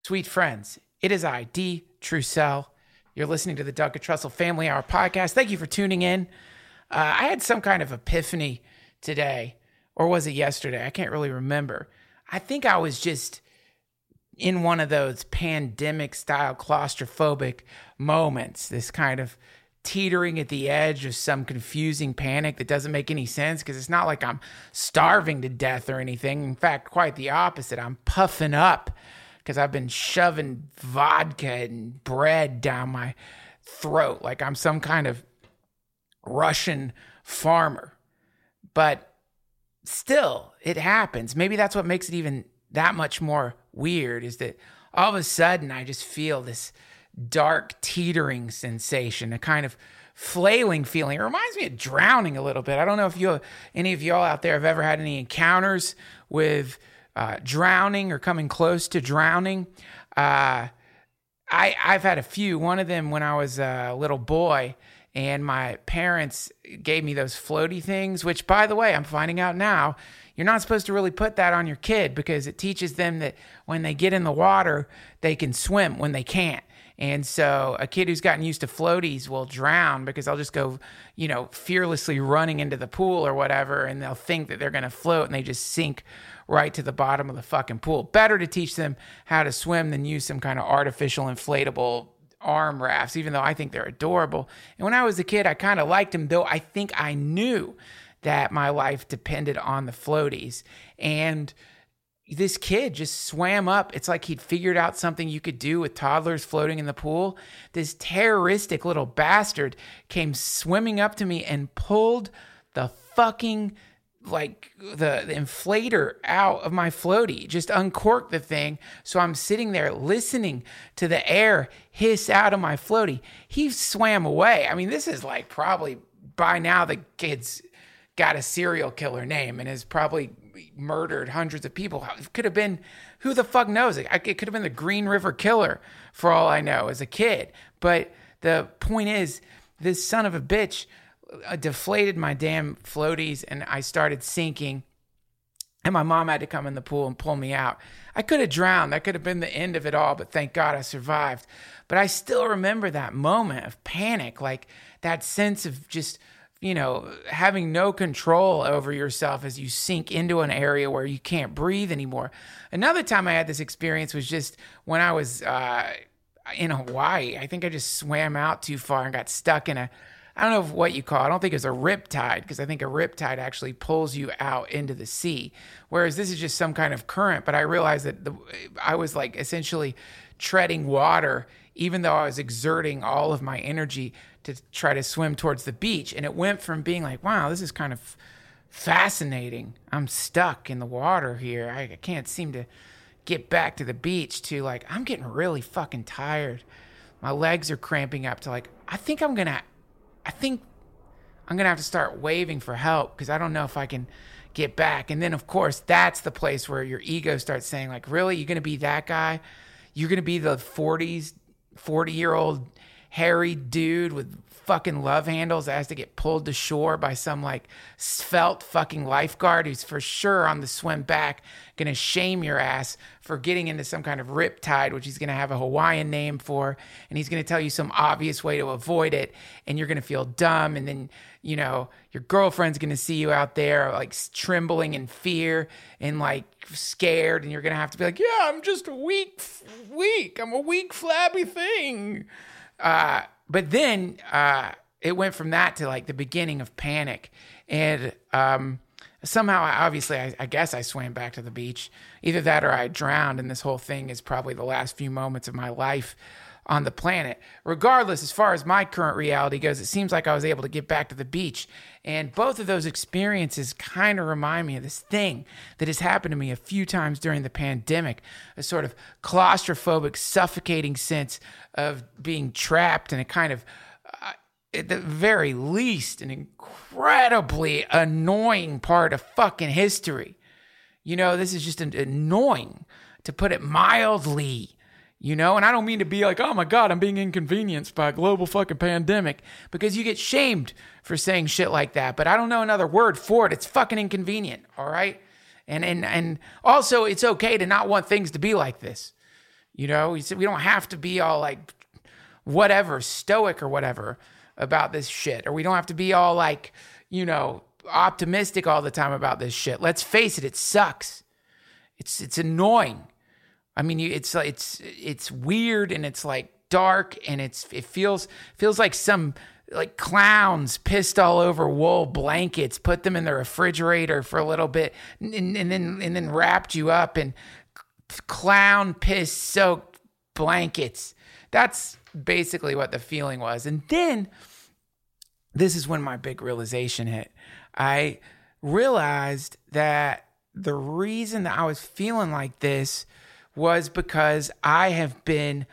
Sweet friends, it is I, D. Trussell. You're listening to the Duncan Trussell Family Hour podcast. Thank you for tuning in. I had some kind of epiphany today, or was it yesterday? I can't really remember. I think I was just in one of those pandemic-style claustrophobic moments, this kind of teetering at the edge of some confusing panic that doesn't make any sense, because it's not like I'm starving to death or anything. In fact, quite the opposite. I'm puffing up because I've been shoving vodka and bread down my throat like I'm some kind of Russian farmer. But still, it happens. Maybe that's what makes it even that much more weird, is that all of a sudden I just feel this dark teetering sensation, a kind of flailing feeling. It reminds me of drowning a little bit. I don't know if any of y'all out there have ever had any encounters with drowning or coming close to drowning. I've had a few. One of them when I was a little boy, and my parents gave me those floaty things, which, by the way, I'm finding out now, you're not supposed to really put that on your kid, because it teaches them that when they get in the water, they can swim when they can't. And so a kid who's gotten used to floaties will drown because they'll just go, fearlessly running into the pool or whatever, and they'll think that they're going to float, and they just sink right to the bottom of the fucking pool. Better to teach them how to swim than use some kind of artificial inflatable arm rafts, even though I think they're adorable. And when I was a kid, I kind of liked them, though I think I knew that my life depended on the floaties. And this kid just swam up. It's like he'd figured out something you could do with toddlers floating in the pool. This terroristic little bastard came swimming up to me and pulled the fucking the inflator out of my floaty, just uncorked the thing. So I'm sitting there listening to the air hiss out of my floaty. He swam away. I mean, this is like probably by now the kid's got a serial killer name and has probably murdered hundreds of people. It could have been, who the fuck knows? It could have been the Green River Killer for all I know as a kid. But the point is, this son of a bitch deflated my damn floaties, and I started sinking, and my mom had to come in the pool and pull me out. I could have drowned. That could have been the end of it all, but thank God I survived. But I still remember that moment of panic, like that sense of just, having no control over yourself as you sink into an area where you can't breathe anymore. Another time I had this experience was just when I was in Hawaii. I think I just swam out too far and got stuck in I don't know what you call it. I don't think it's a riptide, because I think a riptide actually pulls you out into the sea, whereas this is just some kind of current. But I realized that I was like essentially treading water, even though I was exerting all of my energy to try to swim towards the beach. And it went from being like, wow, this is kind of fascinating. I'm stuck in the water here. I can't seem to get back to the beach, to like, I'm getting really fucking tired. My legs are cramping up, to like, I think I'm going to have to start waving for help, because I don't know if I can get back. And then, of course, that's the place where your ego starts saying, like, really? You're going to be that guy? You're going to be the 40-year-old hairy dude with fucking love handles that has to get pulled to shore by some like svelte fucking lifeguard who's for sure on the swim back gonna shame your ass for getting into some kind of riptide, which he's gonna have a Hawaiian name for, and he's gonna tell you some obvious way to avoid it, and you're gonna feel dumb, and then your girlfriend's gonna see you out there like trembling in fear and like scared, and you're gonna have to be like, yeah, I'm just I'm a weak flabby thing. But then it went from that to like the beginning of panic. And somehow, I guess I swam back to the beach. Either that or I drowned, and this whole thing is probably the last few moments of my life on the planet. Regardless, as far as my current reality goes, it seems like I was able to get back to the beach. And both of those experiences kind of remind me of this thing that has happened to me a few times during the pandemic, a sort of claustrophobic, suffocating sense of being trapped in a kind of, at the very least, an incredibly annoying part of fucking history. This is just annoying, to put it mildly. And I don't mean to be like, oh my God, I'm being inconvenienced by a global fucking pandemic, because you get shamed for saying shit like that. But I don't know another word for it. It's fucking inconvenient. All right. And also it's okay to not want things to be like this. You know, he said we don't have to be all like whatever, stoic or whatever about this shit. Or we don't have to be all like, you know, optimistic all the time about this shit. Let's face it, it sucks. It's annoying. I mean, it's weird and it's like dark and it feels like some like clowns pissed all over wool blankets, put them in the refrigerator for a little bit and then wrapped you up in clown piss soaked blankets. That's basically what the feeling was. And then this is when my big realization hit. I realized that the reason that I was feeling like this was because I have been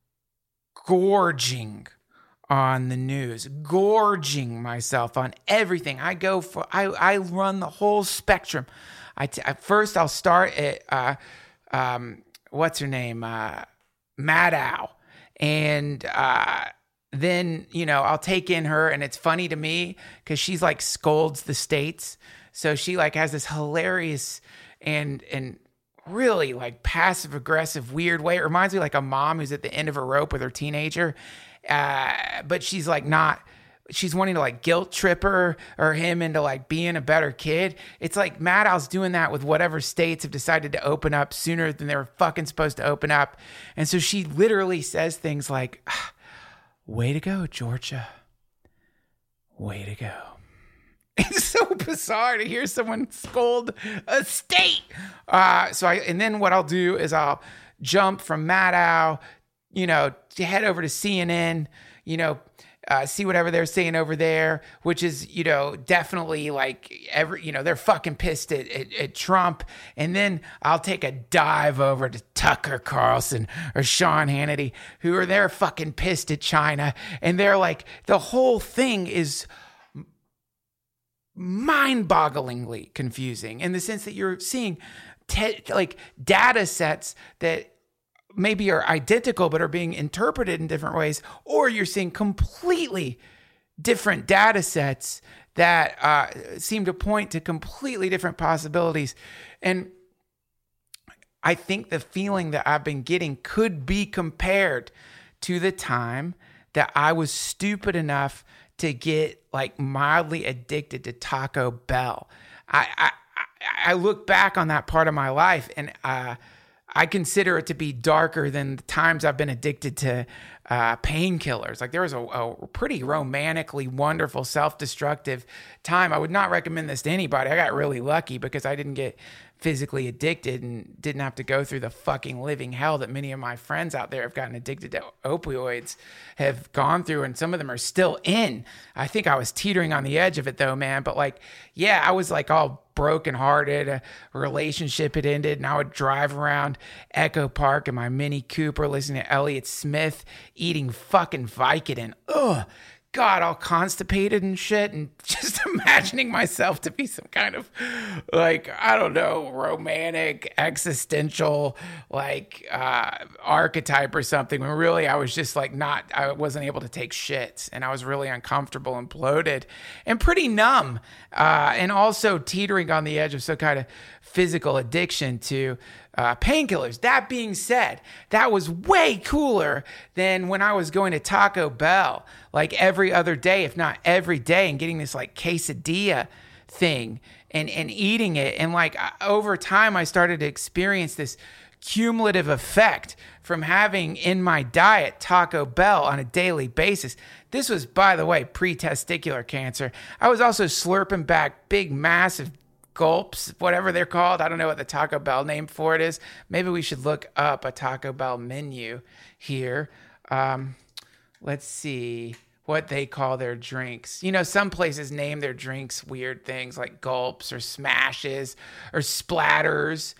gorging on the news, gorging myself on everything. I run the whole spectrum. First I'll start at, what's her name? Maddow. And, then, you know, I'll take in her, and it's funny to me because she's like scolds the states. So she like has this hilarious and really like passive aggressive weird way. It reminds me like a mom who's at the end of a rope with her teenager. But she's like she's wanting to like guilt trip her or him into like being a better kid. It's like Maddow's doing that with whatever states have decided to open up sooner than they were fucking supposed to open up. And so she literally says things like, way to go, Georgia. Way to go. It's so bizarre to hear someone scold a state. And then what I'll do is I'll jump from Maddow, you know, to head over to CNN, you know, see whatever they're saying over there, which is, you know, definitely like they're fucking pissed at Trump. And then I'll take a dive over to Tucker Carlson or Sean Hannity, who are there fucking pissed at China. And they're like, the whole thing is mind-bogglingly confusing in the sense that you're seeing like data sets that maybe are identical but are being interpreted in different ways, or you're seeing completely different data sets that seem to point to completely different possibilities. And I think the feeling that I've been getting could be compared to the time that I was stupid enough to get like mildly addicted to Taco Bell. I look back on that part of my life and I consider it to be darker than the times I've been addicted to painkillers. Like there was a pretty romantically wonderful, self-destructive time. I would not recommend this to anybody. I got really lucky because I didn't get physically addicted and didn't have to go through the fucking living hell that many of my friends out there have gotten addicted to opioids have gone through, and some of them are still in. I think I was teetering on the edge of it though, man. But like, yeah, I was like all brokenhearted. A relationship had ended, and I would drive around Echo Park in my Mini Cooper listening to Elliott Smith, eating fucking Vicodin. Ugh. God, all constipated and shit, and just imagining myself to be some kind of like, I don't know, romantic, existential, like archetype or something, when really I was just like I wasn't able to take shit, and I was really uncomfortable and bloated and pretty numb, and also teetering on the edge of some kind of physical addiction to painkillers. That being said, that was way cooler than when I was going to Taco Bell like every other day, if not every day, and getting this like quesadilla thing and eating it. And like over time, I started to experience this cumulative effect from having in my diet Taco Bell on a daily basis. This was, by the way, pre-testicular cancer. I was also slurping back big, massive gulps, whatever they're called. I don't know what the Taco Bell name for it is. Maybe we should look up a Taco Bell menu here. Let's see what they call their drinks. You know, some places name their drinks weird things like gulps or smashes or splatters.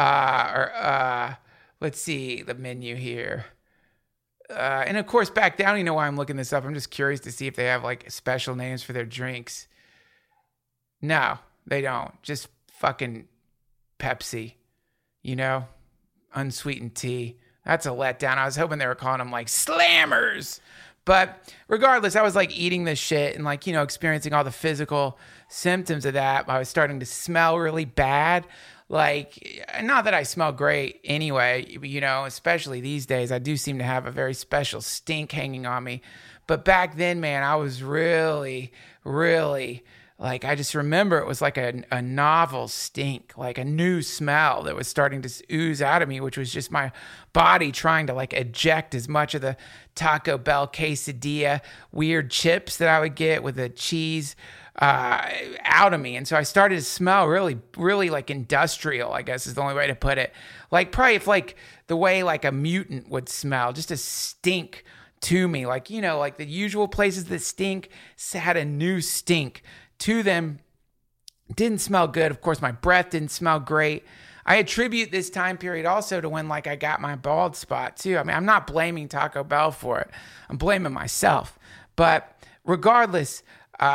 Let's see the menu here. And of course, back down, you know why I'm looking this up. I'm just curious to see if they have like special names for their drinks. No, they don't. Just fucking Pepsi, you know, unsweetened tea. That's a letdown. I was hoping they were calling them like slammers. But regardless, I was like eating this shit and like, you know, experiencing all the physical symptoms of that. I was starting to smell really bad. Like, not that I smell great anyway, you know, especially these days. I do seem to have a very special stink hanging on me. But back then, man, I was really, really, like, I just remember it was like a novel stink, like a new smell that was starting to ooze out of me, which was just my body trying to like eject as much of the Taco Bell quesadilla weird chips that I would get with the cheese out of me. And so I started to smell really, really like industrial, I guess is the only way to put it. Like probably if like the way like a mutant would smell, just a stink to me. Like, you know, like the usual places that stink had a new stink to them. Didn't smell good. Of course, my breath didn't smell great. I attribute this time period also to when like I got my bald spot too. I mean, I'm not blaming Taco Bell for it. I'm blaming myself. But regardless,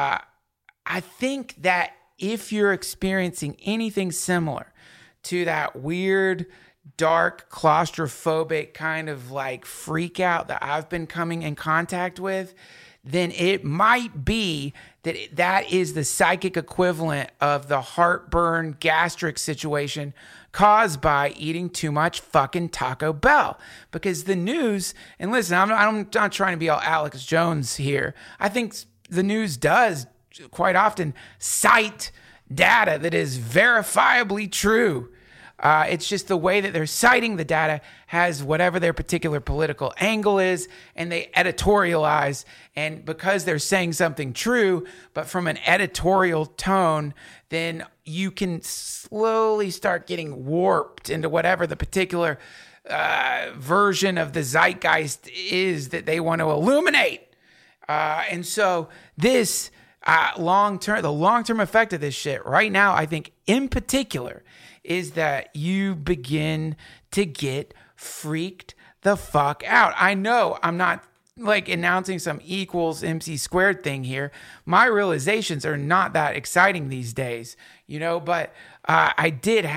I think that if you're experiencing anything similar to that weird, dark, claustrophobic kind of like freak out that I've been coming in contact with, then it might be that is the psychic equivalent of the heartburn gastric situation caused by eating too much fucking Taco Bell. Because the news, and listen, I'm not trying to be all Alex Jones here. I think the news does quite often cite data that is verifiably true. It's just the way that they're citing the data has whatever their particular political angle is, and they editorialize. And because they're saying something true, but from an editorial tone, then you can slowly start getting warped into whatever the particular version of the zeitgeist is that they want to illuminate. And so this the long-term effect of this shit right now, I think in particular, is that you begin to get freaked the fuck out. I know I'm not like announcing some equals MC squared thing here. My realizations are not that exciting these days, you know, but I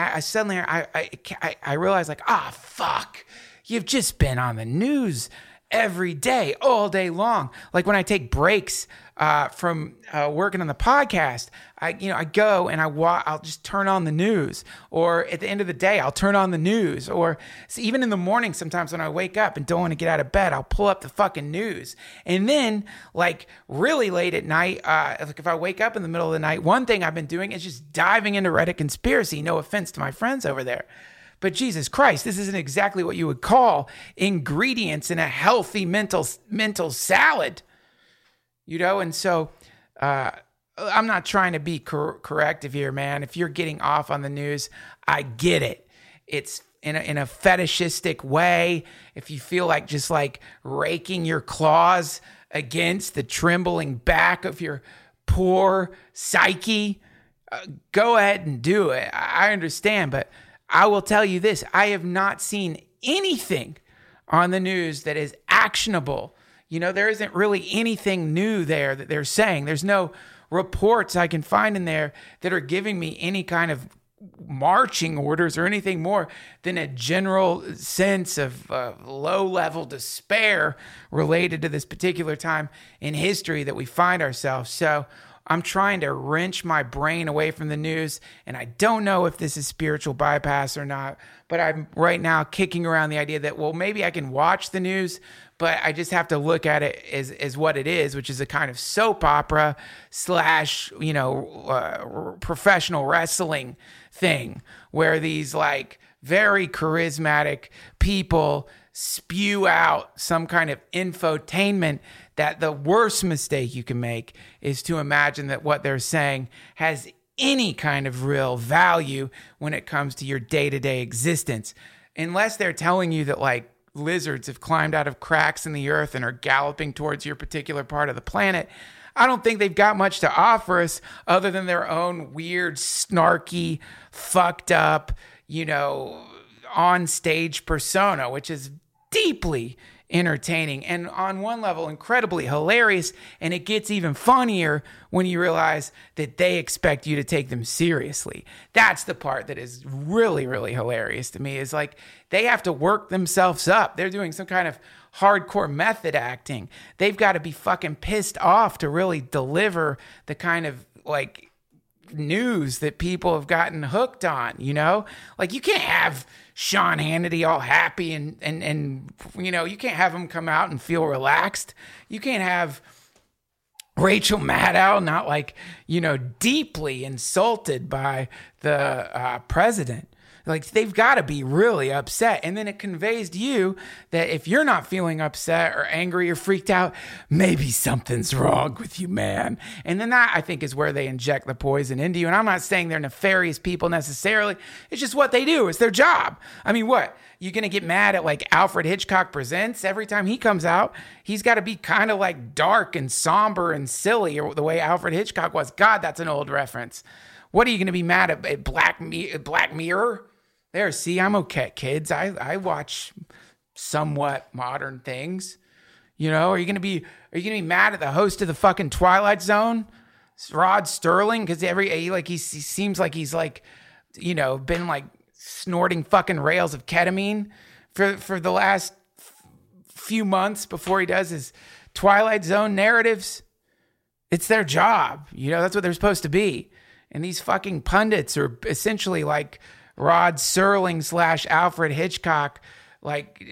realized like, fuck, you've just been on the news every day, all day long. Like when I take breaks from working on the podcast, I go and I'll just turn on the news, or at the end of the day, I'll turn on the news, or even in the morning, sometimes when I wake up and don't want to get out of bed, I'll pull up the fucking news. And then like really late at night, like if I wake up in the middle of the night, one thing I've been doing is just diving into Reddit conspiracy. No offense to my friends over there. But Jesus Christ, this isn't exactly what you would call ingredients in a healthy mental salad, you know? And so I'm not trying to be corrective here, man. If you're getting off on the news, I get it. It's in a fetishistic way. If you feel like just like raking your claws against the trembling back of your poor psyche, go ahead and do it. I understand, but I will tell you this, I have not seen anything on the news that is actionable. You know, there isn't really anything new there that they're saying. There's no reports I can find in there that are giving me any kind of marching orders or anything more than a general sense of low-level despair related to this particular time in history that we find ourselves. So I'm trying to wrench my brain away from the news, and I don't know if this is spiritual bypass or not, but I'm right now kicking around the idea that, well, maybe I can watch the news, but I just have to look at it as what it is, which is a kind of soap opera / professional wrestling thing where these like very charismatic people spew out some kind of infotainment that the worst mistake you can make is to imagine that what they're saying has any kind of real value when it comes to your day-to-day existence. Unless they're telling you that like lizards have climbed out of cracks in the earth and are galloping towards your particular part of the planet, I don't think they've got much to offer us other than their own weird, snarky, fucked up, on stage persona, which is deeply entertaining and on one level incredibly hilarious. And it gets even funnier when you realize that they expect you to take them seriously. That's the part that is really, really hilarious to me, is like they have to work themselves up. They're doing some kind of hardcore method acting. They've got to be fucking pissed off to really deliver the kind of like news that people have gotten hooked on, you know? Like, you can't have Sean Hannity all happy and you know, you can't have him come out and feel relaxed. You can't have Rachel Maddow not, like, you know, deeply insulted by the president. Like, they've got to be really upset. And then it conveys to you that if you're not feeling upset or angry or freaked out, maybe something's wrong with you, man. And then that, I think, is where they inject the poison into you. And I'm not saying they're nefarious people necessarily. It's just what they do. It's their job. I mean, what? You're going to get mad at, like, Alfred Hitchcock Presents every time he comes out? He's got to be kind of, like, dark and somber and silly, or the way Alfred Hitchcock was. God, that's an old reference. What are you going to be mad at Black Mirror? There, see, I'm okay, kids. I watch somewhat modern things. You know, are you gonna be mad at the host of the fucking Twilight Zone, Rod Sterling? Because he seems like he's, like, you know, been, like, snorting fucking rails of ketamine for the last few months before he does his Twilight Zone narratives. It's their job, you know. That's what they're supposed to be. And these fucking pundits are essentially like Rod Serling / Alfred Hitchcock, like,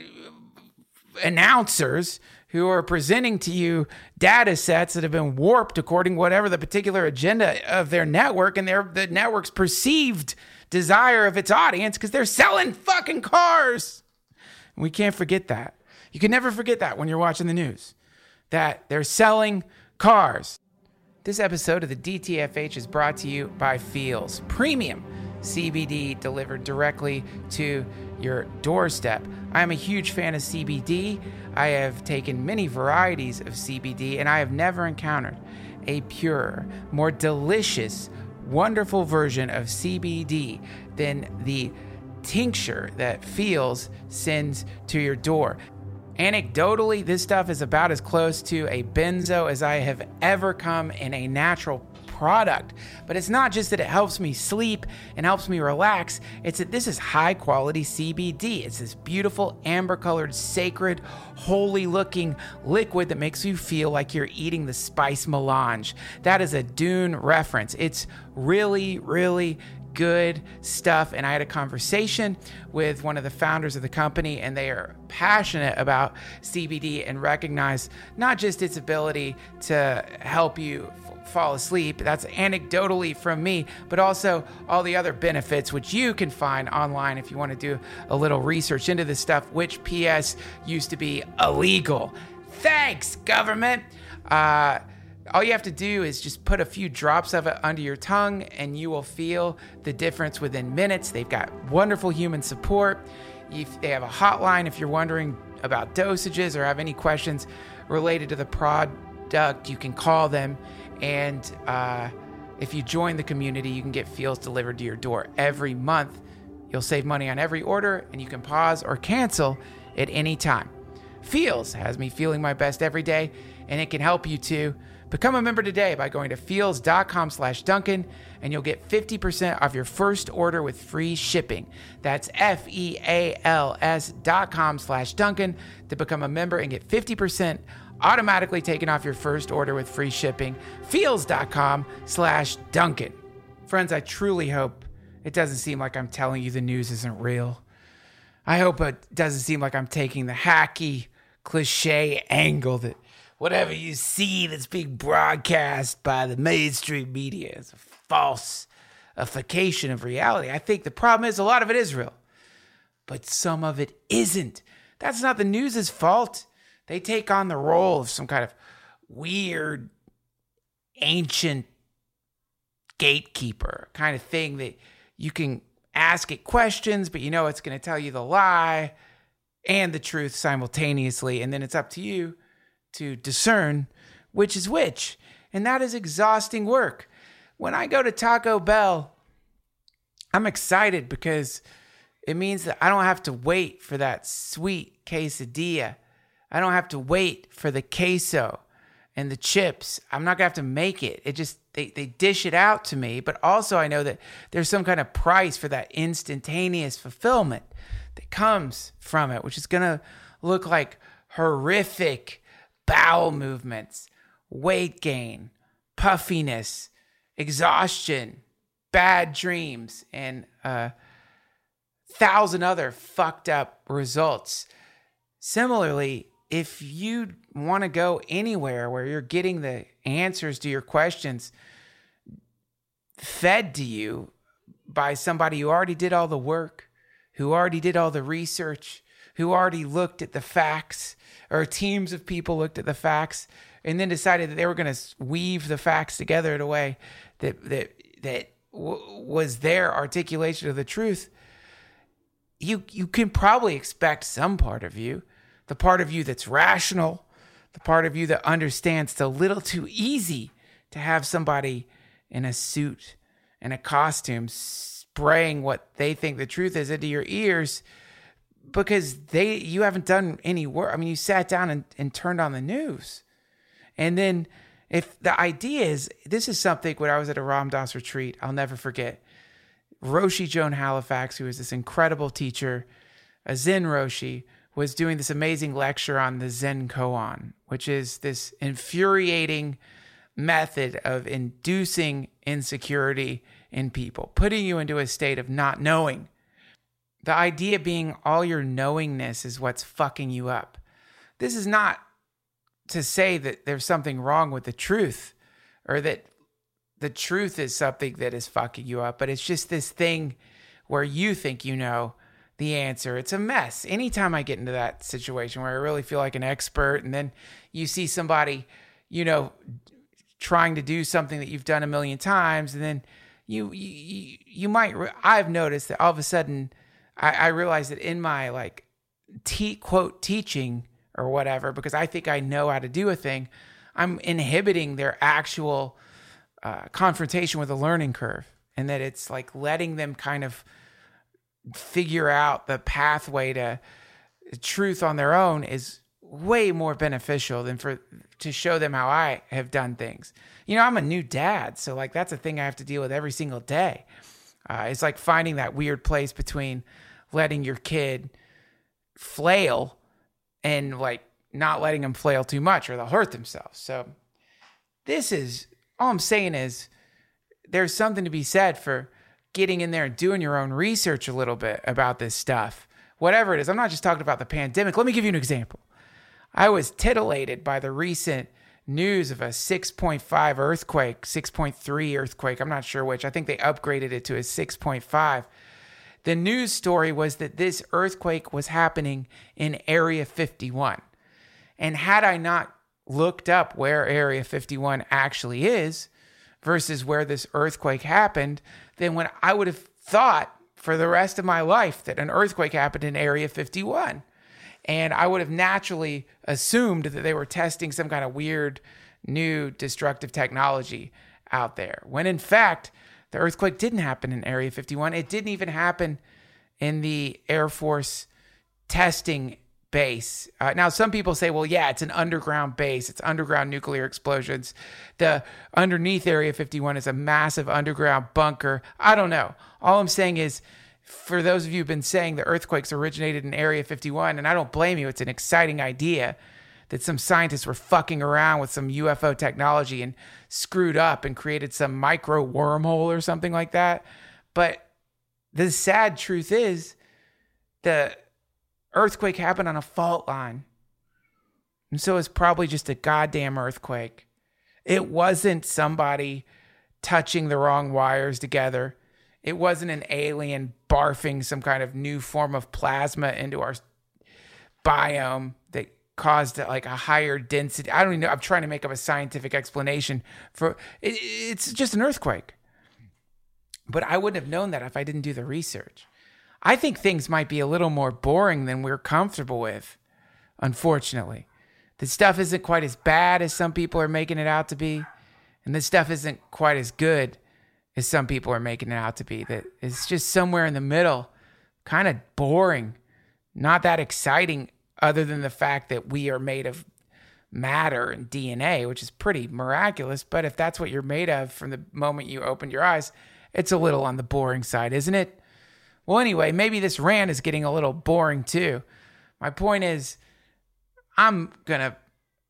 announcers who are presenting to you data sets that have been warped according to whatever the particular agenda of their network and the network's perceived desire of its audience, because they're selling fucking cars. And we can't forget that. You can never forget that when you're watching the news, that they're selling cars. This episode of the DTFH is brought to you by Feels Premium CBD, delivered directly to your doorstep. I'm a huge fan of CBD. I have taken many varieties of CBD, and I have never encountered a purer, more delicious, wonderful version of CBD than the tincture that Feels sends to your door. Anecdotally, this stuff is about as close to a benzo as I have ever come in a natural product. But it's not just that it helps me sleep and helps me relax. It's that this is high quality CBD. It's this beautiful amber colored, sacred, holy looking liquid that makes you feel like you're eating the spice melange. That is a Dune reference. It's really, really good stuff. And I had a conversation with one of the founders of the company, and they are passionate about CBD and recognize not just its ability to help you fall asleep, that's anecdotally from me, but also all the other benefits which you can find online if you want to do a little research into this stuff, which PS used to be illegal. Thanks, government. All you have to do is just put a few drops of it under your tongue and you will feel the difference within minutes. They've got wonderful human support. They have a hotline if you're wondering about dosages or have any questions related to the product. You can call them, and if you join the community, you can get Feels delivered to your door every month. You'll save money on every order, and you can pause or cancel at any time. Feels has me feeling my best every day, and it can help you too. Become a member today by going to feels.com/Duncan, and you'll get 50% off your first order with free shipping. That's FEALS.com/Duncan to become a member and get 50% automatically taken off your first order with free shipping. Feels.com/Duncan. Friends, I truly hope it doesn't seem like I'm telling you the news isn't real. I hope it doesn't seem like I'm taking the hacky, cliche angle that whatever you see that's being broadcast by the mainstream media is a falsification of reality. I think the problem is a lot of it is real, but some of it isn't. That's not the news's fault. They take on the role of some kind of weird, ancient gatekeeper kind of thing that you can ask it questions, but you know it's going to tell you the lie and the truth simultaneously, and then it's up to you to discern which is which. And that is exhausting work. When I go to Taco Bell, I'm excited because it means that I don't have to wait for that sweet quesadilla. I don't have to wait for the queso and the chips. I'm not going to have to make it. It just, they dish it out to me. But also I know that there's some kind of price for that instantaneous fulfillment that comes from it, which is going to look like horrific bowel movements, weight gain, puffiness, exhaustion, bad dreams and 1,000 other fucked up results. Similarly, if you want to go anywhere where you're getting the answers to your questions fed to you by somebody who already did all the work, who already did all the research, who already looked at the facts, or teams of people looked at the facts and then decided that they were going to weave the facts together in a way that was their articulation of the truth, you can probably expect some part of you, the part of you that's rational, the part of you that understands it's a little too easy to have somebody in a suit and a costume spraying what they think the truth is into your ears because you haven't done any work. I mean, you sat down and turned on the news. And then if the idea is, this is something when I was at a Ram Dass retreat, I'll never forget. Roshi Joan Halifax, who is this incredible teacher, a Zen Roshi, was doing this amazing lecture on the Zen koan, which is this infuriating method of inducing insecurity in people, putting you into a state of not knowing. The idea being all your knowingness is what's fucking you up. This is not to say that there's something wrong with the truth or that the truth is something that is fucking you up, but it's just this thing where you think you know the answer. It's a mess. Anytime I get into that situation where I really feel like an expert and then you see somebody, trying to do something that you've done a million times, and then you might, I've noticed that all of a sudden I realize that in my quote teaching or whatever, because I think I know how to do a thing, I'm inhibiting their actual confrontation with a learning curve. And that it's like letting them kind of figure out the pathway to truth on their own is way more beneficial than to show them how I have done things. I'm a new dad, so that's a thing I have to deal with every single day. It's like finding that weird place between letting your kid flail and not letting them flail too much or they'll hurt themselves. So all I'm saying is there's something to be said for getting in there and doing your own research a little bit about this stuff, whatever it is. I'm not just talking about the pandemic. Let me give you an example. I was titillated by the recent news of a 6.5 earthquake, 6.3 earthquake. I'm not sure which. I think they upgraded it to a 6.5. The news story was that this earthquake was happening in Area 51. And had I not looked up where Area 51 actually is versus where this earthquake happened, then when I would have thought for the rest of my life that an earthquake happened in Area 51. And I would have naturally assumed that they were testing some kind of weird, new, destructive technology out there. When in fact, the earthquake didn't happen in Area 51. It didn't even happen in the Air Force testing base. Now, some people say, well, yeah, it's an underground base. It's underground nuclear explosions. The underneath Area 51 is a massive underground bunker. I don't know. All I'm saying is, for those of you who've been saying the earthquakes originated in Area 51, and I don't blame you, it's an exciting idea that some scientists were fucking around with some UFO technology and screwed up and created some micro wormhole or something like that. But the sad truth is the earthquake happened on a fault line. And so it's probably just a goddamn earthquake. It wasn't somebody touching the wrong wires together. It wasn't an alien barfing some kind of new form of plasma into our biome that caused a higher density. I don't even know. I'm trying to make up a scientific explanation for it. It's just an earthquake. But I wouldn't have known that if I didn't do the research. I think things might be a little more boring than we're comfortable with, unfortunately. The stuff isn't quite as bad as some people are making it out to be. And this stuff isn't quite as good as some people are making it out to be. That it's just somewhere in the middle, kind of boring, not that exciting, other than the fact that we are made of matter and DNA, which is pretty miraculous. But if that's what you're made of from the moment you opened your eyes, it's a little on the boring side, isn't it? Well, anyway, maybe this rant is getting a little boring too. My point is, I'm going to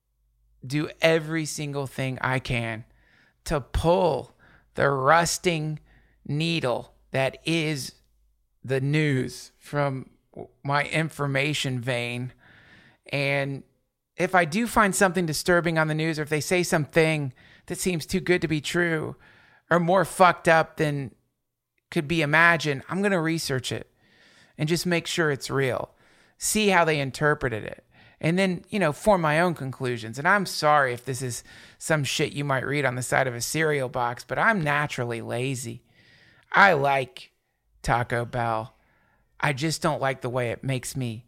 do every single thing I can to pull the rusting needle that is the news from my information vein. And if I do find something disturbing on the news, or if they say something that seems too good to be true or more fucked up than could be imagined, I'm going to research it and just make sure it's real, see how they interpreted it, and then, form my own conclusions. And I'm sorry if this is some shit you might read on the side of a cereal box, but I'm naturally lazy. I like Taco Bell. I just don't like the way it makes me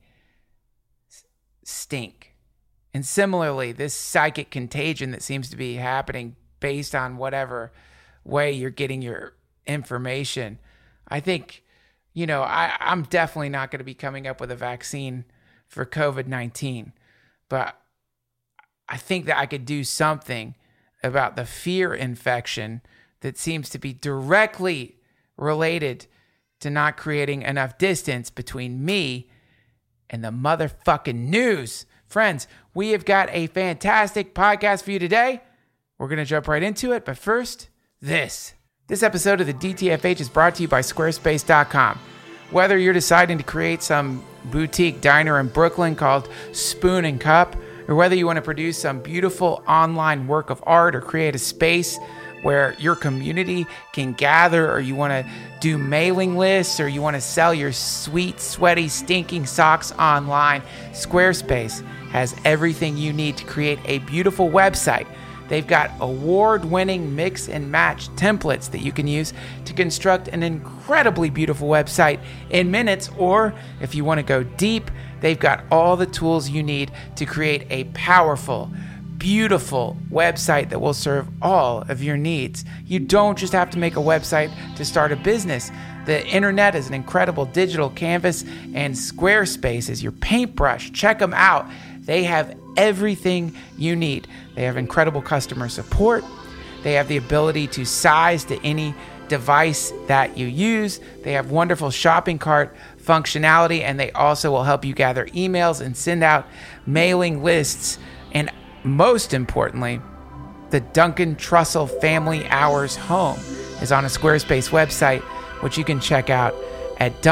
stink. And similarly, this psychic contagion that seems to be happening based on whatever way you're getting your information, I think, I'm definitely not going to be coming up with a vaccine for COVID-19, but I think that I could do something about the fear infection that seems to be directly related to not creating enough distance between me and the motherfucking news. Friends, we have got a fantastic podcast for you today. We're going to jump right into it, but first, this. This episode of the DTFH is brought to you by Squarespace.com. Whether you're deciding to create some boutique diner in Brooklyn called Spoon and Cup, or whether you want to produce some beautiful online work of art or create a space where your community can gather, or you want to do mailing lists, or you want to sell your sweet, sweaty, stinking socks online, Squarespace has everything you need to create a beautiful website. They've got award-winning mix and match templates that you can use to construct an incredibly beautiful website in minutes, or if you want to go deep, they've got all the tools you need to create a powerful, beautiful website that will serve all of your needs. You don't just have to make a website to start a business. The internet is an incredible digital canvas, and Squarespace is your paintbrush. Check them out. They have everything you need. They have incredible customer support. They have the ability to size to any device that you use. They have wonderful shopping cart functionality, and they also will help you gather emails and send out mailing lists. And most importantly, the Duncan Trussell Family Hours home is on a Squarespace website, which you can check out at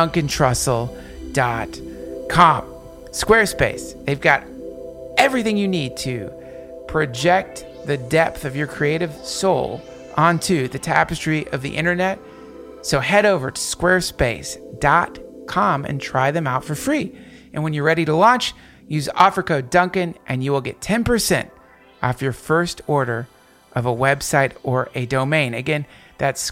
duncantrussell.com. Squarespace, they've got everything you need to project the depth of your creative soul onto the tapestry of the internet. So head over to squarespace.com and try them out for free. And when you're ready to launch, use offer code Duncan and you will get 10% off your first order of a website or a domain. Again, that's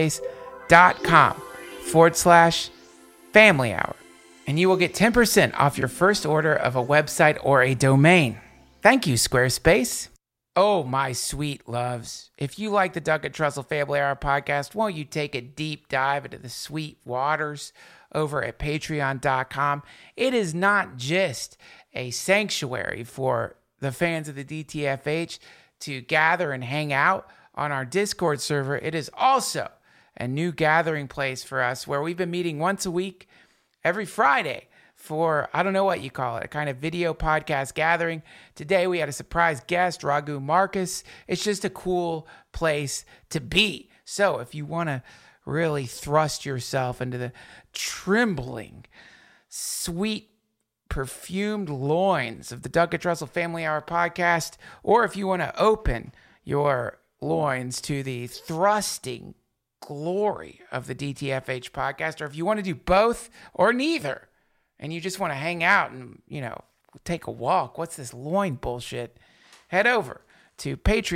squarespace.com/family hour. And you will get 10% off your first order of a website or a domain. Thank you, Squarespace. Oh, my sweet loves. If you like the Duncan Trussell Family Hour podcast, won't you take a deep dive into the sweet waters over at patreon.com? It is not just a sanctuary for the fans of the DTFH to gather and hang out on our Discord server. It is also a new gathering place for us where we've been meeting once a week, every Friday, for, I don't know what you call it, a kind of video podcast gathering. Today we had a surprise guest, Raghu Marcus. It's just a cool place to be. So if you want to really thrust yourself into the trembling, sweet, perfumed loins of the Duncan Trussell Family Hour podcast, or if you want to open your loins to the thrusting glory of the DTFH podcast, or if you want to do both or neither, and you just want to hang out and, take a walk, what's this loin bullshit? Head over to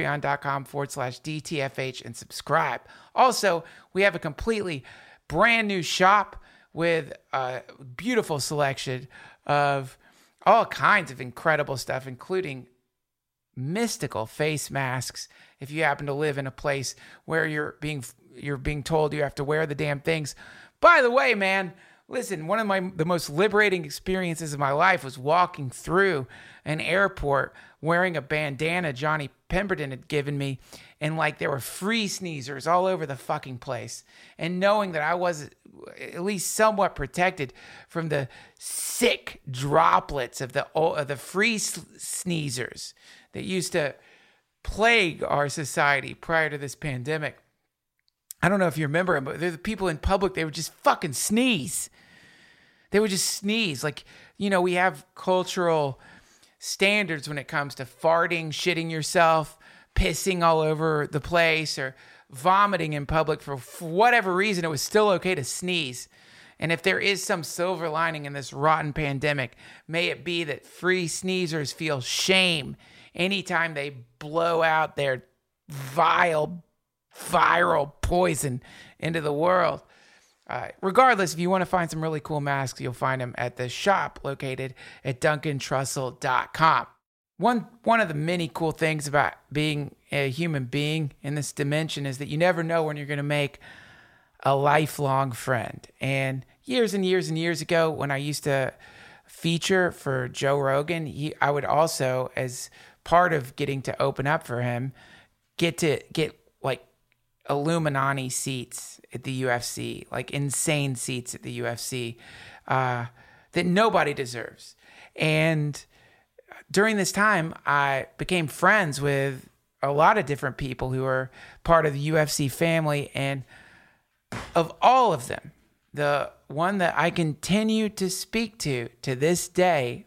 patreon.com/DTFH and subscribe. Also, we have a completely brand new shop with a beautiful selection of all kinds of incredible stuff, including mystical face masks. If you happen to live in a place where you're being told you have to wear the damn things. By the way, man, listen, one of the most liberating experiences of my life was walking through an airport wearing a bandana Johnny Pemberton had given me, and there were free sneezers all over the fucking place, and knowing that I was at least somewhat protected from the sick droplets of the free sneezers that used to plague our society prior to this pandemic. I don't know if you remember him, but they're the people in public, they would just fucking sneeze. They would just sneeze. Like, we have cultural standards when it comes to farting, shitting yourself, pissing all over the place, or vomiting in public. For whatever reason, it was still okay to sneeze. And if there is some silver lining in this rotten pandemic, may it be that free sneezers feel shame anytime they blow out their vile, viral poison into the world. Regardless, if you want to find some really cool masks, you'll find them at the shop located at DuncanTrussell.com. One of the many cool things about being a human being in this dimension is that you never know when you're going to make a lifelong friend. And years and years and years ago, when I used to feature for Joe Rogan, I would also, as part of getting to open up for him, get like Illuminati seats at the UFC, like insane seats at the UFC that nobody deserves. And during this time, I became friends with a lot of different people who are part of the UFC family. And of all of them, the one that I continue to speak to this day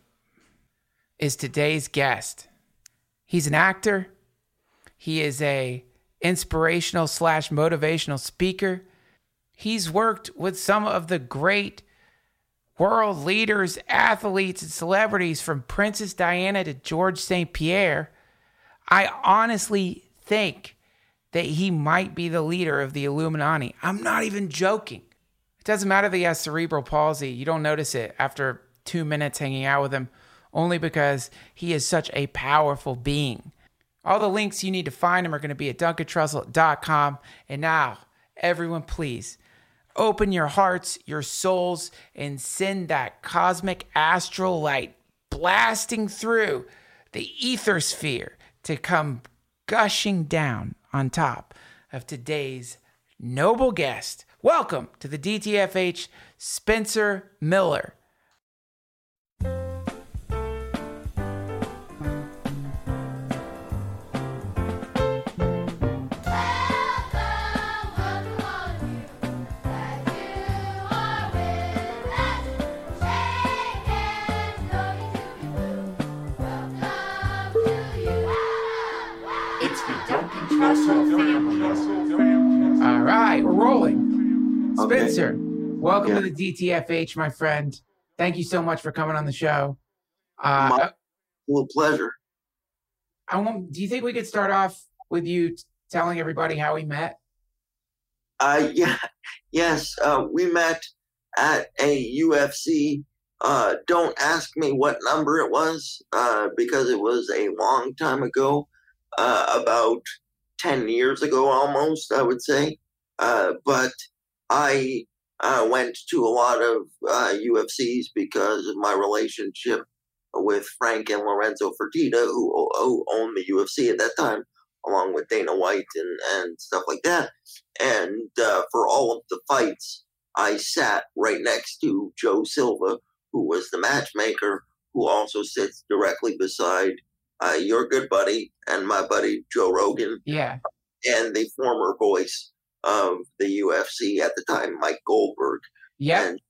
is today's guest. He's an actor. He is a inspirational / motivational speaker. He's worked with some of the great world leaders, athletes, and celebrities from Princess Diana to George St. Pierre. I honestly think that he might be the leader of the Illuminati. I'm not even joking. It doesn't matter that he has cerebral palsy. You don't notice it after 2 minutes hanging out with him, only because he is such a powerful being. All the links you need to find him are going to be at DuncanTrussell.com. And now, everyone, please open your hearts, your souls, and send that cosmic astral light blasting through the ether sphere to come gushing down on top of today's noble guest. Welcome to the DTFH, Spencer Miller. All right, we're rolling. Spencer, okay. Welcome to the DTFH, my friend. Thank you so much for coming on the show. My pleasure. Do you think we could start off with you telling everybody how we met? Yes. We met at a UFC. Don't ask me what number it was, because it was a long time ago. About 10 years ago almost, I would say. But I went to a lot of UFCs because of my relationship with Frank and Lorenzo Fertitta, who owned the UFC at that time, along with Dana White and stuff like that. And for all of the fights, I sat right next to Joe Silva, who was the matchmaker, who also sits directly beside your good buddy and my buddy Joe Rogan. Yeah. And the former voice of the UFC at the time, Mike Goldberg. Yeah. And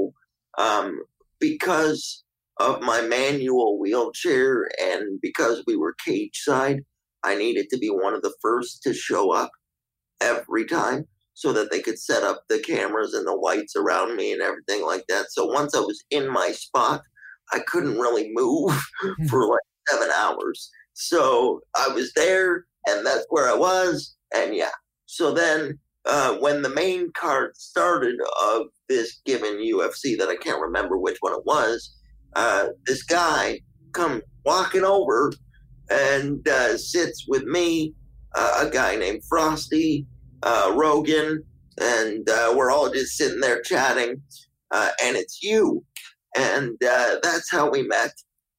so, because of my manual wheelchair and because we were cage side, I needed to be one of the first to show up every time so that they could set up the cameras and the lights around me and everything like that. So once I was in my spot, I couldn't really move for like 7 hours. So I was there, and that's where I was. And yeah. So then when the main card started of this given UFC that I can't remember which one it was, this guy comes walking over and sits with me, a guy named Frosty, Rogan, and we're all just sitting there chatting, and it's you. And that's how we met.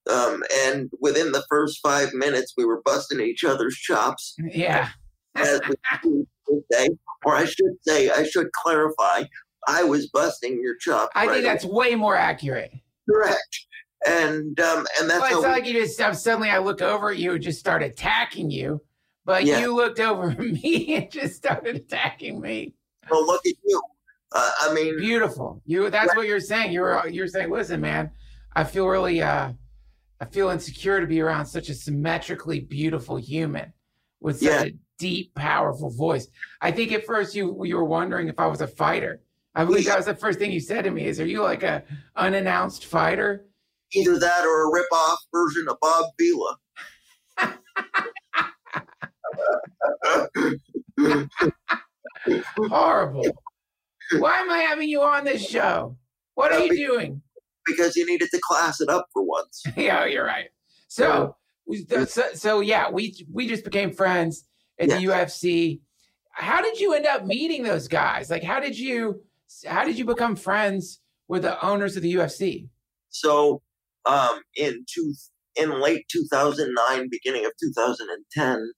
And within the first 5 minutes, we were busting each other's chops. Yeah. As we say, or I should clarify, I was busting your chops. I think that's way more accurate. Correct. And that's well, it's not like you just suddenly I looked over at you and just started attacking you, but you looked over at me and just started attacking me. Well, look at you. I mean, Beautiful. That's what you're saying. You're saying, listen, man, I feel really I feel insecure to be around such a symmetrically beautiful human with such a deep, powerful voice. I think at first you were wondering if I was a fighter. I believe that was the first thing you said to me is, are you like a unannounced fighter? Either that or a rip-off version of Bob Vila. Horrible. Why am I having you on this show? What are you doing? Because you needed to class it up for once. Yeah, you're right. So yeah, we just became friends at the UFC. How did you end up meeting those guys? Like, how did you become friends with the owners of the UFC? So, in late 2009, beginning of 2010,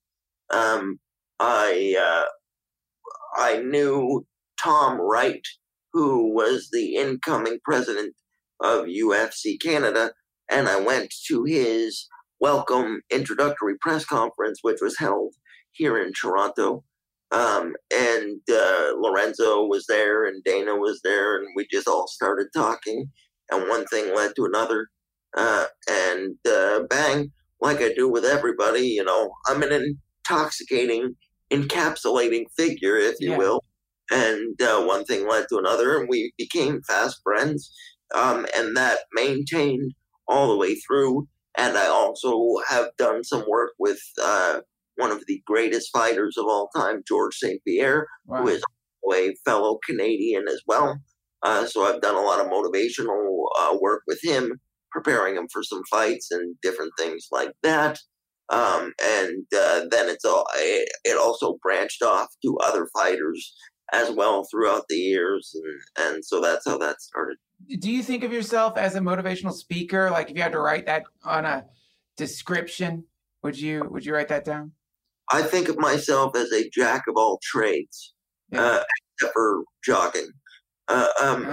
I knew Tom Wright, who was the incoming president of UFC Canada, and I went to his welcome introductory press conference, which was held here in Toronto. And Lorenzo was there, and Dana was there, and we just all started talking, and one thing led to another, and bang, like I do with everybody, you know, I'm an intoxicating, encapsulating figure, if you will, and one thing led to another, and we became fast friends, and that maintained all the way through. And I also have done some work with one of the greatest fighters of all time, George St. Pierre, who is a fellow Canadian as well. So I've done a lot of motivational work with him, preparing him for some fights and different things like that. And then it also branched off to other fighters as well throughout the years. And so that's how that started. Do you think of yourself as a motivational speaker? Like if you had to write that on a description, would you write that down? I think of myself as a jack of all trades, except for jogging. I'm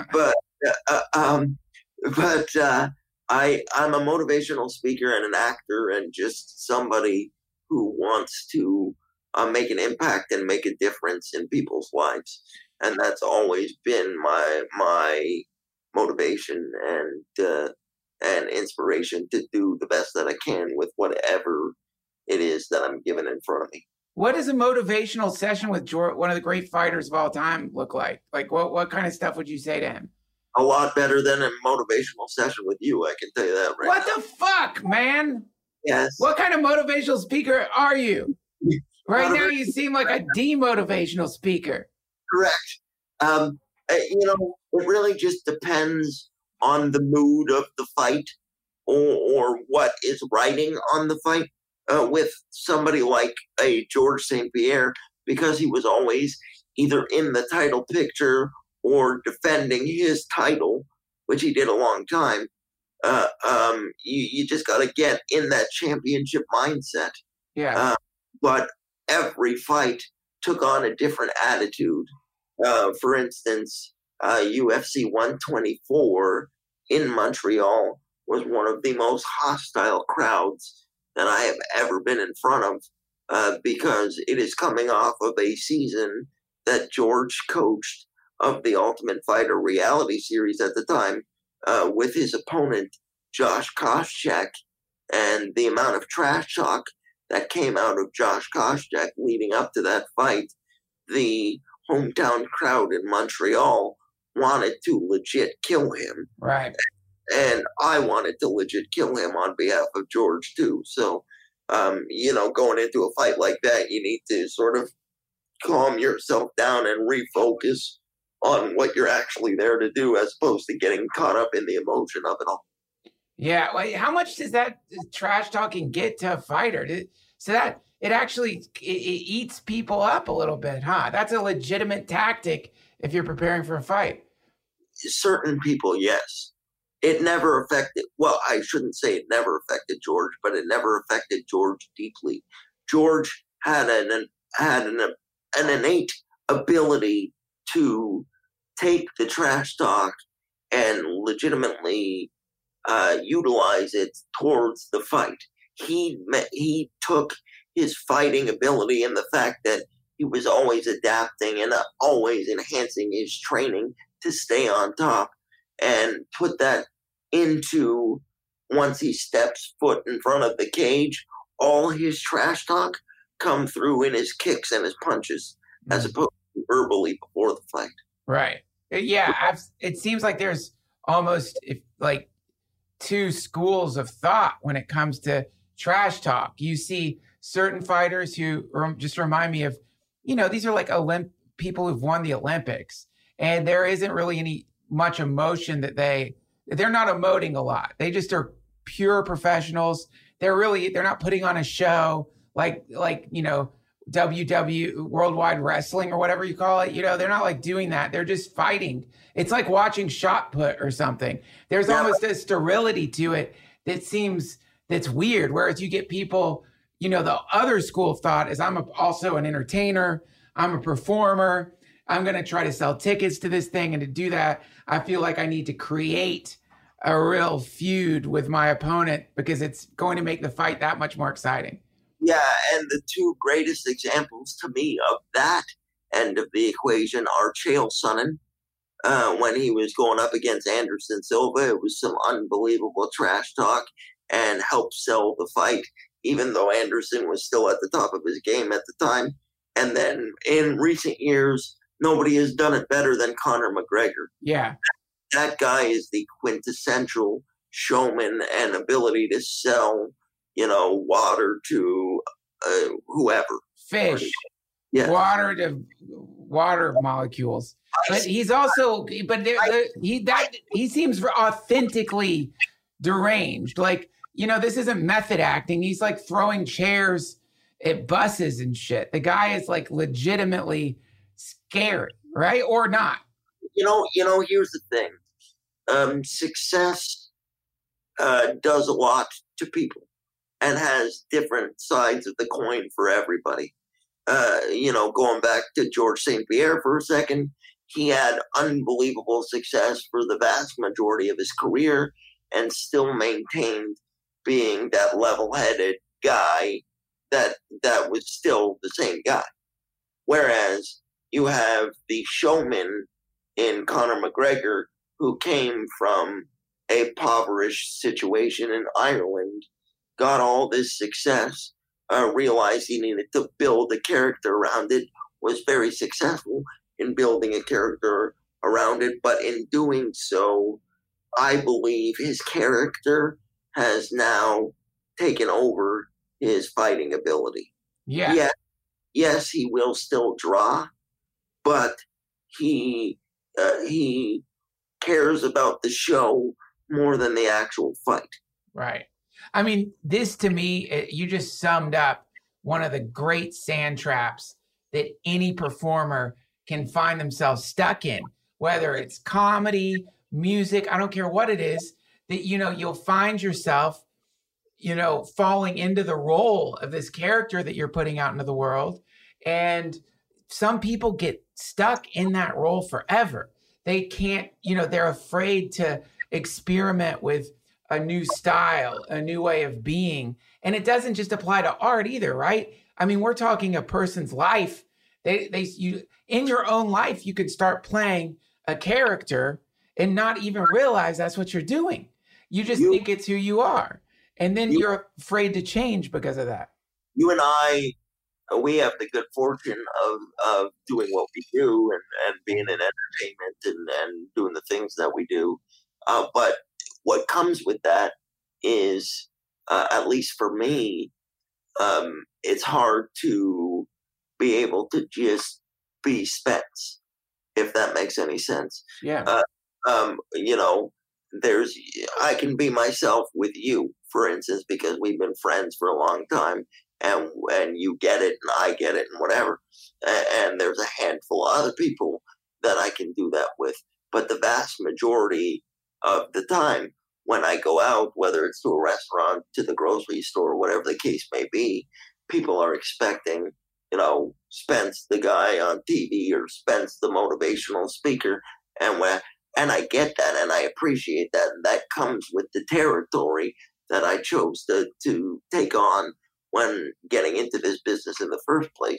a motivational speaker and an actor, and just somebody who wants to make an impact and make a difference in people's lives. And that's always been my motivation and inspiration to do the best that I can with whatever it is that I'm given in front of me. What does a motivational session with one of the great fighters of all time look like? Like what kind of stuff would you say to him? A lot better than a motivational session with you, I can tell you that right now. What the fuck, man? Yes. What kind of motivational speaker are you? Right now you seem like a demotivational speaker. Correct. It really just depends on the mood of the fight or what is riding on the fight. With somebody like a George St. Pierre, because he was always either in the title picture or defending his title, which he did a long time. You just got to get in that championship mindset. Yeah. But every fight took on a different attitude. For instance, UFC 124 in Montreal was one of the most hostile crowds that I have ever been in front of, because it is coming off of a season that George coached of the Ultimate Fighter reality series at the time, with his opponent, Josh Koscheck, and the amount of trash talk that came out of Josh Koscheck leading up to that fight. The hometown crowd in Montreal wanted to legit kill him. Right. And I wanted to legit kill him on behalf of George, too. So, going into a fight like that, you need to sort of calm yourself down and refocus on what you're actually there to do, as opposed to getting caught up in the emotion of it all. Yeah. Well, how much does that trash talking get to a fighter? So that it actually it eats people up a little bit, huh? That's a legitimate tactic if you're preparing for a fight. Certain people, yes. It never affected, well, I shouldn't say it never affected George, but it never affected George deeply. George had an innate ability to take the trash talk and legitimately utilize it towards the fight. He took his fighting ability and the fact that he was always adapting and always enhancing his training to stay on top, and put that into, once he steps foot in front of the cage, all his trash talk come through in his kicks and his punches, as opposed to verbally before the fight. Right. Yeah. It seems like there's almost like two schools of thought when it comes to trash talk. You see certain fighters who just remind me of, these are like people who've won the Olympics, and there isn't really much emotion that they're not emoting a lot. They just are pure professionals. They're not putting on a show like Worldwide Wrestling or whatever you call it. They're not like doing that. They're just fighting. It's like watching shot put or something. There's almost a sterility to it that's weird. Whereas you get people, the other school of thought is I'm also an entertainer. I'm a performer. I'm going to try to sell tickets to this thing. And to do that, I feel like I need to create a real feud with my opponent because it's going to make the fight that much more exciting. Yeah, and the two greatest examples to me of that end of the equation are Chael Sonnen. When he was going up against Anderson Silva, it was some unbelievable trash talk and helped sell the fight, even though Anderson was still at the top of his game at the time. And then in recent years, nobody has done it better than Conor McGregor. Yeah. That guy is the quintessential showman and ability to sell, water to whoever. Fish. Yeah. Water to water molecules. But he's also, he seems authentically deranged. Like, this isn't method acting. He's like throwing chairs at buses and shit. The guy is like legitimately scary, right? Or not. Here's the thing. Success does a lot to people and has different sides of the coin for everybody. Going back to George St. Pierre for a second, he had unbelievable success for the vast majority of his career and still maintained being that level-headed guy that was still the same guy. Whereas you have the showman in Conor McGregor, who came from a impoverished situation in Ireland, got all this success, realized he needed to build a character around it, was very successful in building a character around it. But in doing so, I believe his character has now taken over his fighting ability. Yeah. Yes, he will still draw, but he cares about the show more than the actual fight. Right. I mean, this to me, you just summed up one of the great sand traps that any performer can find themselves stuck in, whether it's comedy, music, I don't care what it is, that, you'll find yourself, falling into the role of this character that you're putting out into the world. And some people get stuck in that role forever. They can't, they're afraid to experiment with a new style, a new way of being. And it doesn't just apply to art either, right? I mean, we're talking a person's life. You in your own life, you could start playing a character and not even realize that's what you're doing. You just think it's who you are. And then you're afraid to change because of that. You and I, we have the good fortune of doing what we do and being in entertainment and doing the things that we do. But what comes with that is, at least for me, it's hard to be able to just be Spence, if that makes any sense. Yeah. I can be myself with you, for instance, because we've been friends for a long time, and you get it and I get it and whatever. And there's a handful of other people that I can do that with. But the vast majority of the time when I go out, whether it's to a restaurant, to the grocery store, whatever the case may be, people are expecting, Spence, the guy on TV, or Spence, the motivational speaker. And I get that, and I appreciate that. And that comes with the territory that I chose to take on when getting into this business in the first place.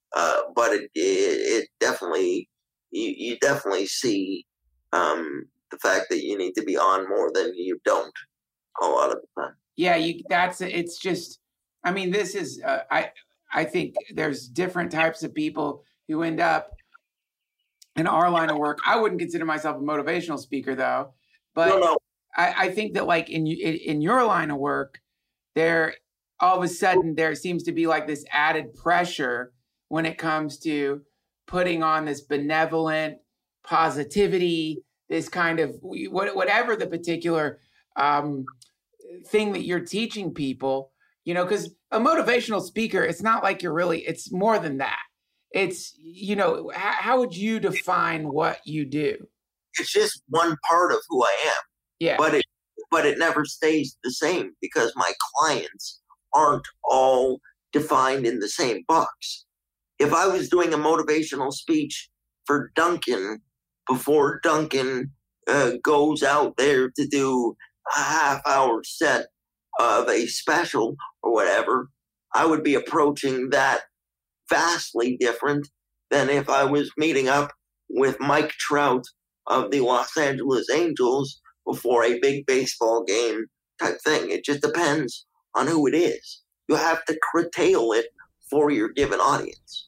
But it definitely, you definitely see the fact that you need to be on more than you don't a lot of the time. Yeah, it's just, I mean, this is, I think there's different types of people who end up in our line of work. I wouldn't consider myself a motivational speaker though, but No. I think that like in your line of work, there all of a sudden there seems to be like this added pressure when it comes to putting on this benevolent positivity, this kind of whatever the particular thing that you're teaching people, you know, because a motivational speaker, it's not like it's more than that. It's, you know, how would you define what you do? It's just one part of who I am. Yeah. But it never stays the same because my clients aren't all defined in the same box. If I was doing a motivational speech for Duncan before Duncan goes out there to do a half-hour set of a special or whatever, I would be approaching that vastly different than if I was meeting up with Mike Trout of the Los Angeles Angels before a big baseball game type thing. It just depends on who it is. You have to curtail it for your given audience.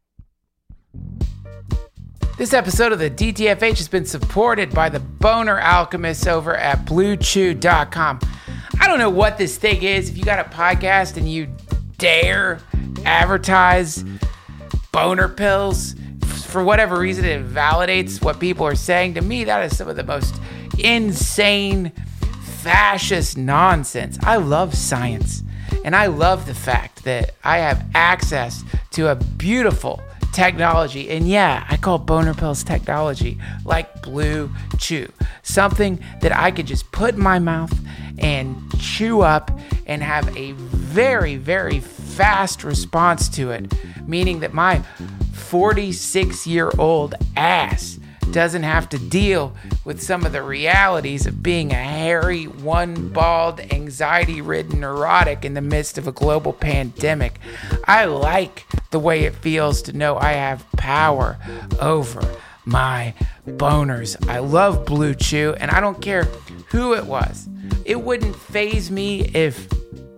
This episode of the DTFH has been supported by the Boner Alchemists over at BlueChew.com. I don't know what this thing is. If you got a podcast and you dare advertise boner pills, for whatever reason, it validates what people are saying. To me, that is some of the most insane, fascist nonsense. I love science, and I love the fact that I have access to a beautiful technology. And yeah, I call boner pills technology, like Blue Chew. Something that I could just put in my mouth and chew up and have a very, very fast response to it. Meaning that my 46-year-old ass doesn't have to deal with some of the realities of being a hairy, one-balled, anxiety-ridden neurotic in the midst of a global pandemic. I like the way it feels to know I have power over my boners. I love Blue Chew, and I don't care who it was. It wouldn't faze me if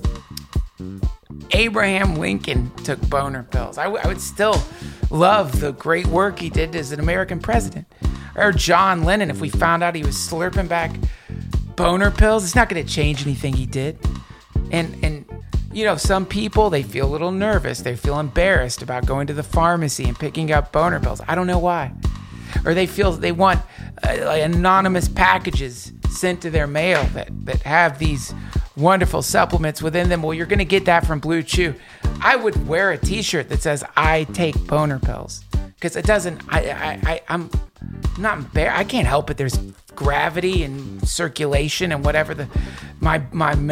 Abraham Lincoln took boner pills. I would still love the great work he did as an American president. Or John Lennon, if we found out he was slurping back boner pills, it's not going to change anything he did. And you know, some people, they feel a little nervous. They feel embarrassed about going to the pharmacy and picking up boner pills. I don't know why. Or they feel they want like anonymous packages sent to their mail that have these wonderful supplements within them. Well, you're going to get that from Blue Chew. I would wear a t-shirt that says, I take boner pills. Because it doesn't, I'm not embarrassed. I can't help it. There's gravity and circulation and whatever my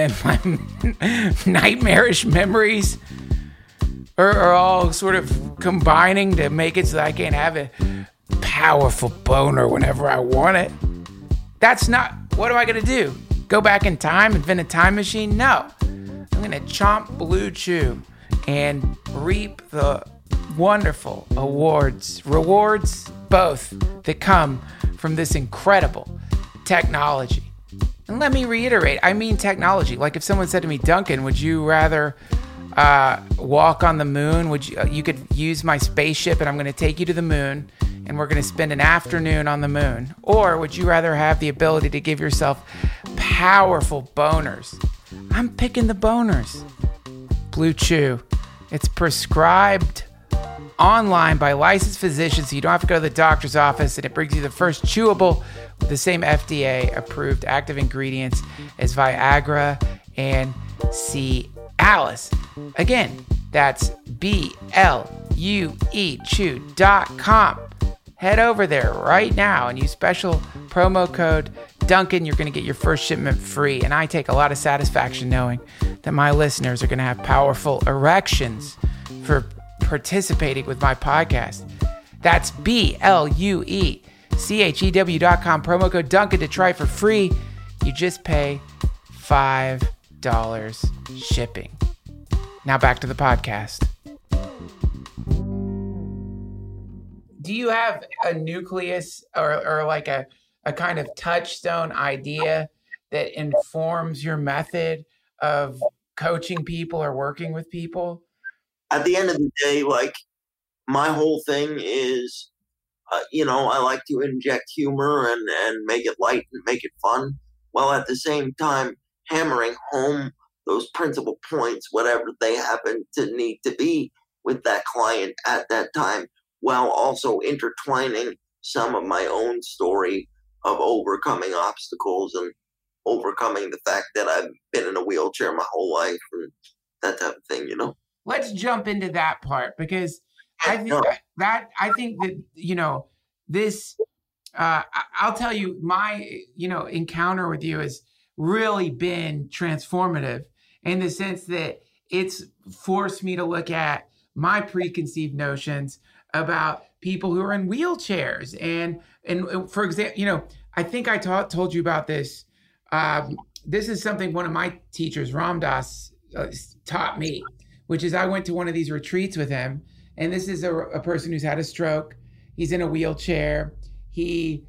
nightmarish memories are all sort of combining to make it so that I can't have a powerful boner whenever I want it. That's not, what am I going to do? Go back in time, invent a time machine? No. I'm going to chomp Blue Chew and reap the wonderful rewards, both, that come from this incredible technology. And let me reiterate, I mean technology. Like if someone said to me, Duncan, would you rather walk on the moon? You could use my spaceship and I'm going to take you to the moon and we're going to spend an afternoon on the moon. Or would you rather have the ability to give yourself powerful boners? I'm picking the boners. Blue Chew. It's prescribed online by licensed physicians, so you don't have to go to the doctor's office, and it brings you the first chewable with the same FDA-approved active ingredients as Viagra and Cialis. Again, that's BLUE Chew.com. Head over there right now and use special promo code Duncan. You're going to get your first shipment free, and I take a lot of satisfaction knowing that my listeners are going to have powerful erections for participating with my podcast. That's BLUECHEW.com, promo code Duncan to try for free. You just pay $5 shipping. Now back to the podcast. do you have a nucleus or like a kind of touchstone idea that informs your method of coaching people or working with people? At the end of the day, like, my whole thing is, I like to inject humor and make it light and make it fun, while at the same time hammering home those principal points, whatever they happen to need to be with that client at that time, while also intertwining some of my own story of overcoming obstacles and overcoming the fact that I've been in a wheelchair my whole life and that type of thing, Let's jump into that part, because I think that this, I'll tell you, my, encounter with you has really been transformative in the sense that it's forced me to look at my preconceived notions about people who are in wheelchairs. And for example, I think I told you about this. This is something one of my teachers, Ram Dass, taught me, which is I went to one of these retreats with him. And this is a person who's had a stroke. He's in a wheelchair. He,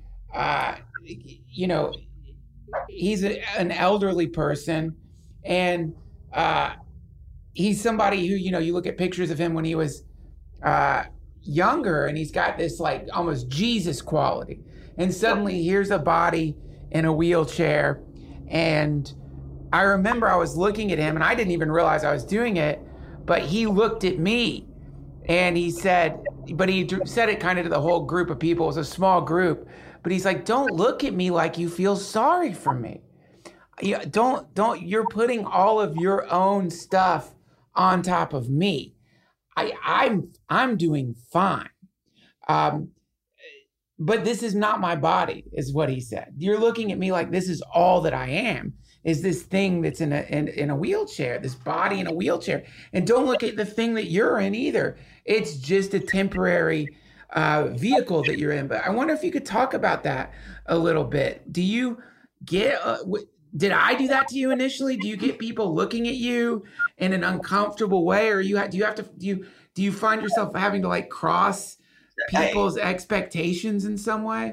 he's an elderly person. And he's somebody who, you look at pictures of him when he was younger, and he's got this like almost Jesus quality. And suddenly here's a body in a wheelchair. And I remember I was looking at him, and I didn't even realize I was doing it, but he looked at me. And he said, but he said it kind of to the whole group of people. It was a small group, but he's like, don't look at me like you feel sorry for me. You're putting all of your own stuff on top of me. I'm doing fine. But this is not my body, is what he said. You're looking at me like this is all that I am, is this thing that's in a wheelchair, this body in a wheelchair. And don't look at the thing that you're in either. It's just a temporary vehicle that you're in. But I wonder if you could talk about that a little bit. Do you get, did I do that to you initially? Do you get people looking at you in an uncomfortable way? Or do you find yourself having to like cross people's expectations in some way?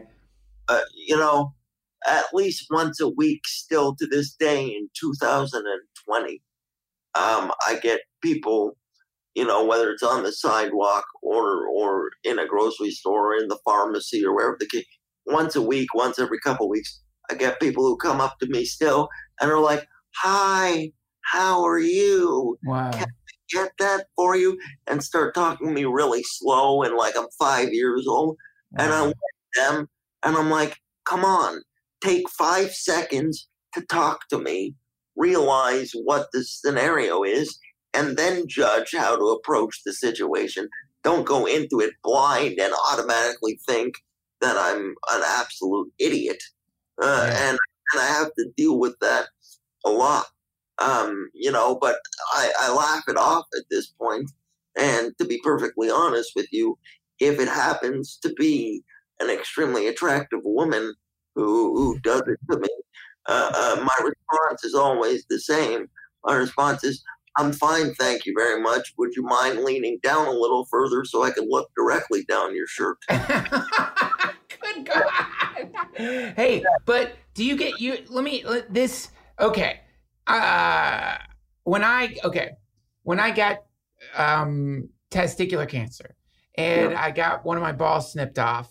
At least once a week still to this day in 2020, I get people, whether it's on the sidewalk or in a grocery store or in the pharmacy or wherever the case, once a week, once every couple of weeks, I get people who come up to me still and are like, "Hi, how are you? Wow. Can I get that for you?" And start talking to me really slow and like I'm 5 years old. Wow. And I look at them and I'm like, come on, take 5 seconds to talk to me, realize what the scenario is, and then judge how to approach the situation. Don't go into it blind and automatically think that I'm an absolute idiot. And I have to deal with that a lot, but I laugh it off at this point. And to be perfectly honest with you, if it happens to be an extremely attractive woman who does it to me, my response is always the same. My response is, "I'm fine, thank you very much. Would you mind leaning down a little further so I can look directly down your shirt?" Good God. Hey, but do you get okay. When I got testicular cancer and I got one of my balls snipped off,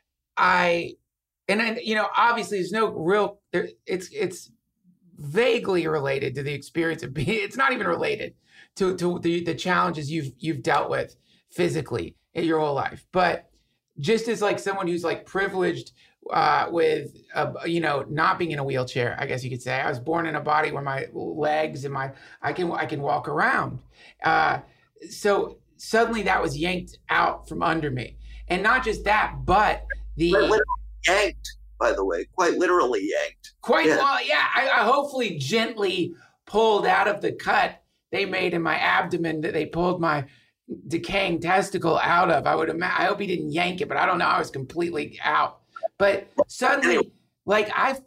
obviously there's no real, it's vaguely related to the experience of being, it's not even related to the challenges you've dealt with physically in your whole life. But just as like someone who's like privileged with, not being in a wheelchair, I guess you could say, I was born in a body where my legs and I can walk around. So suddenly that was yanked out from under me. And not just that, but yanked, by the way, quite literally yanked. I hopefully gently pulled out of the cut they made in my abdomen that they pulled my decaying testicle out of. I hope he didn't yank it, but I don't know. I was completely out. But suddenly, up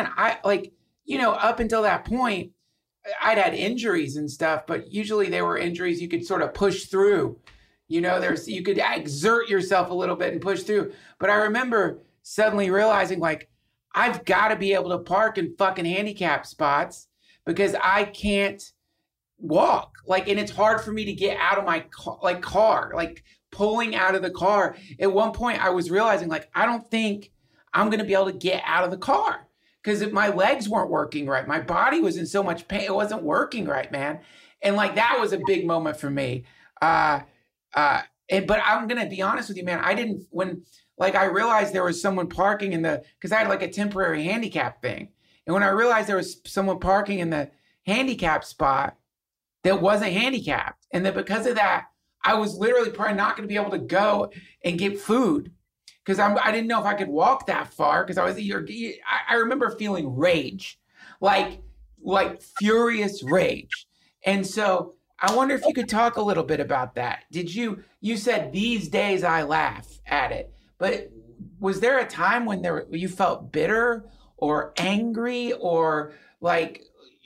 until that point, I'd had injuries and stuff, but usually they were injuries you could sort of push through You know, you could exert yourself a little bit and push through. But I remember suddenly realizing, like, I've got to be able to park in fucking handicap spots because I can't walk. Like, and it's hard for me to get out of my car, like pulling out of the car. At one point I was realizing, like, I don't think I'm going to be able to get out of the car because my legs weren't working right. My body was in so much pain. It wasn't working right, man. And like, that was a big moment for me. But I'm going to be honest with you, man. I realized there was someone parking because I had like a temporary handicap thing. And when I realized there was someone parking in the handicap spot that wasn't handicapped, and that because of that, I was literally probably not going to be able to go and get food because I didn't know if I could walk that far because I remember feeling rage, like furious rage. And so I wonder if you could talk a little bit about that. You said these days I laugh at it, but was there a time when you felt bitter or angry or like?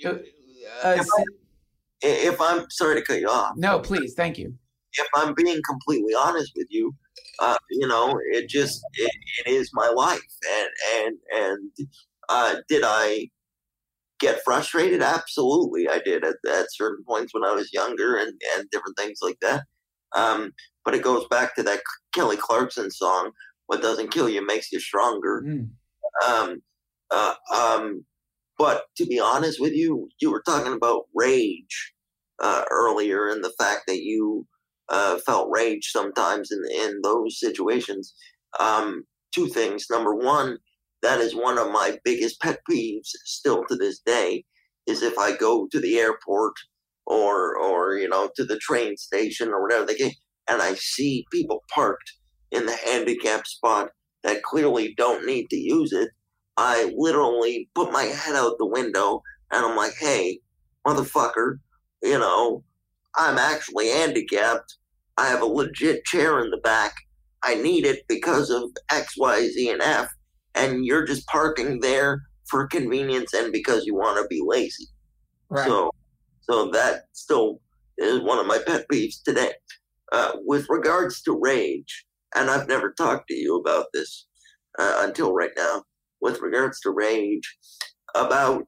If I'm sorry to cut you off. No, please. Thank you. If I'm being completely honest with you, it is my life. And did I get frustrated? Absolutely, I did at certain points when I was younger and different things like that. But it goes back to that Kelly Clarkson song, "What doesn't kill you makes you stronger." But to be honest with you, you were talking about rage earlier, and the fact that you felt rage sometimes in those situations. Two things. Number one, that is one of my biggest pet peeves still to this day, is if I go to the airport or to the train station or whatever and I see people parked in the handicap spot that clearly don't need to use it, I literally put my head out the window and I'm like, hey, motherfucker, I'm actually handicapped. I have a legit chair in the back. I need it because of X, Y, Z, and F. And you're just parking there for convenience and because you want to be lazy. Right. So that still is one of my pet peeves today. With regards to rage, and I've never talked to you about this until right now. With regards to rage, about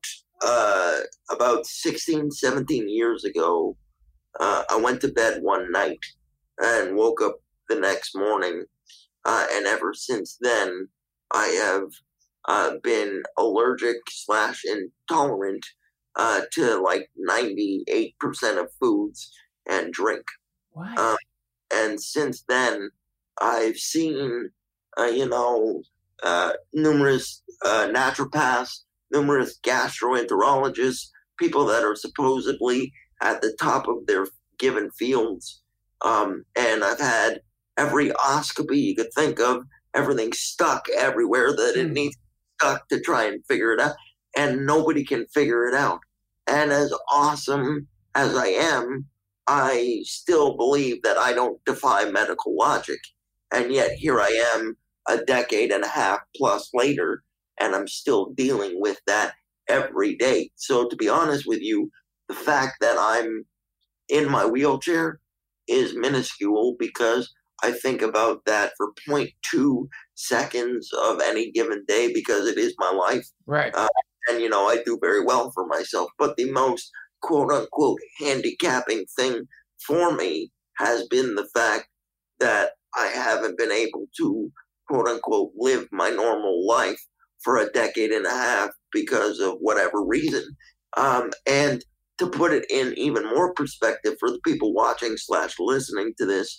16, 17 years ago, I went to bed one night and woke up the next morning. And ever since then, I have been allergic / intolerant to like 98% of foods and drink. What? And since then, I've seen, numerous naturopaths, numerous gastroenterologists, people that are supposedly at the top of their given fields. And I've had every oscopy you could think of, everything stuck everywhere that it needs stuck to try and figure it out. And nobody can figure it out. And as awesome as I am, I still believe that I don't defy medical logic. And yet here I am a decade and a half plus later, and I'm still dealing with that every day. So to be honest with you, the fact that I'm in my wheelchair is minuscule because I think about that for 0.2 seconds of any given day because it is my life. Right. And, I do very well for myself. But the most quote unquote handicapping thing for me has been the fact that I haven't been able to quote unquote live my normal life for a decade and a half because of whatever reason. And to put it in even more perspective for the people watching / listening to this,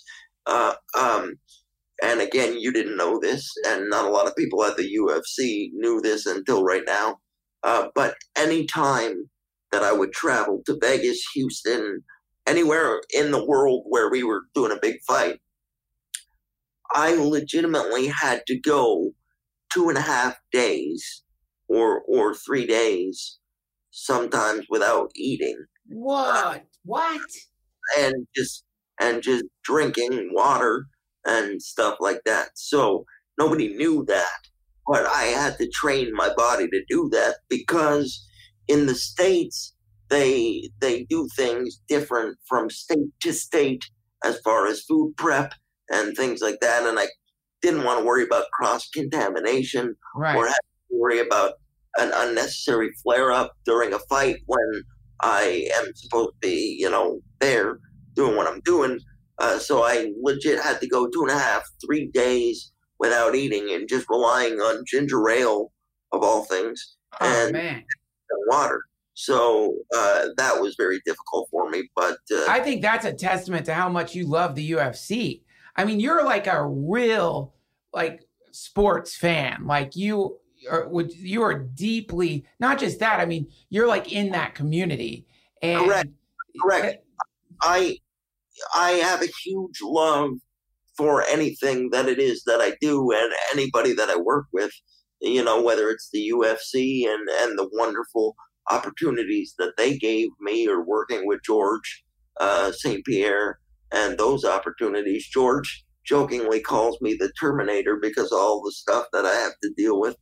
and again, you didn't know this, and not a lot of people at the UFC knew this until right now. But any time that I would travel to Vegas, Houston, anywhere in the world where we were doing a big fight, I legitimately had to go 2.5 days or 3 days, sometimes without eating. What? And just drinking water and stuff like that. So nobody knew that, but I had to train my body to do that because in the States, they do things different from state to state as far as food prep and things like that. And I didn't want to worry about cross-contamination or have to worry about an unnecessary flare-up during a fight when I am supposed to be, there doing what I'm doing. So I legit had to go 2.5, 3 days without eating and just relying on ginger ale, of all things, and water. So that was very difficult for me. But I think that's a testament to how much you love the UFC. I mean, you're like a real sports fan. Like you are deeply, not just that. I mean, you're like in that community. And correct. I have a huge love for anything that it is that I do and anybody that I work with, whether it's the UFC and the wonderful opportunities that they gave me, or working with George St. Pierre and those opportunities. George jokingly calls me the Terminator because of all the stuff that I have to deal with.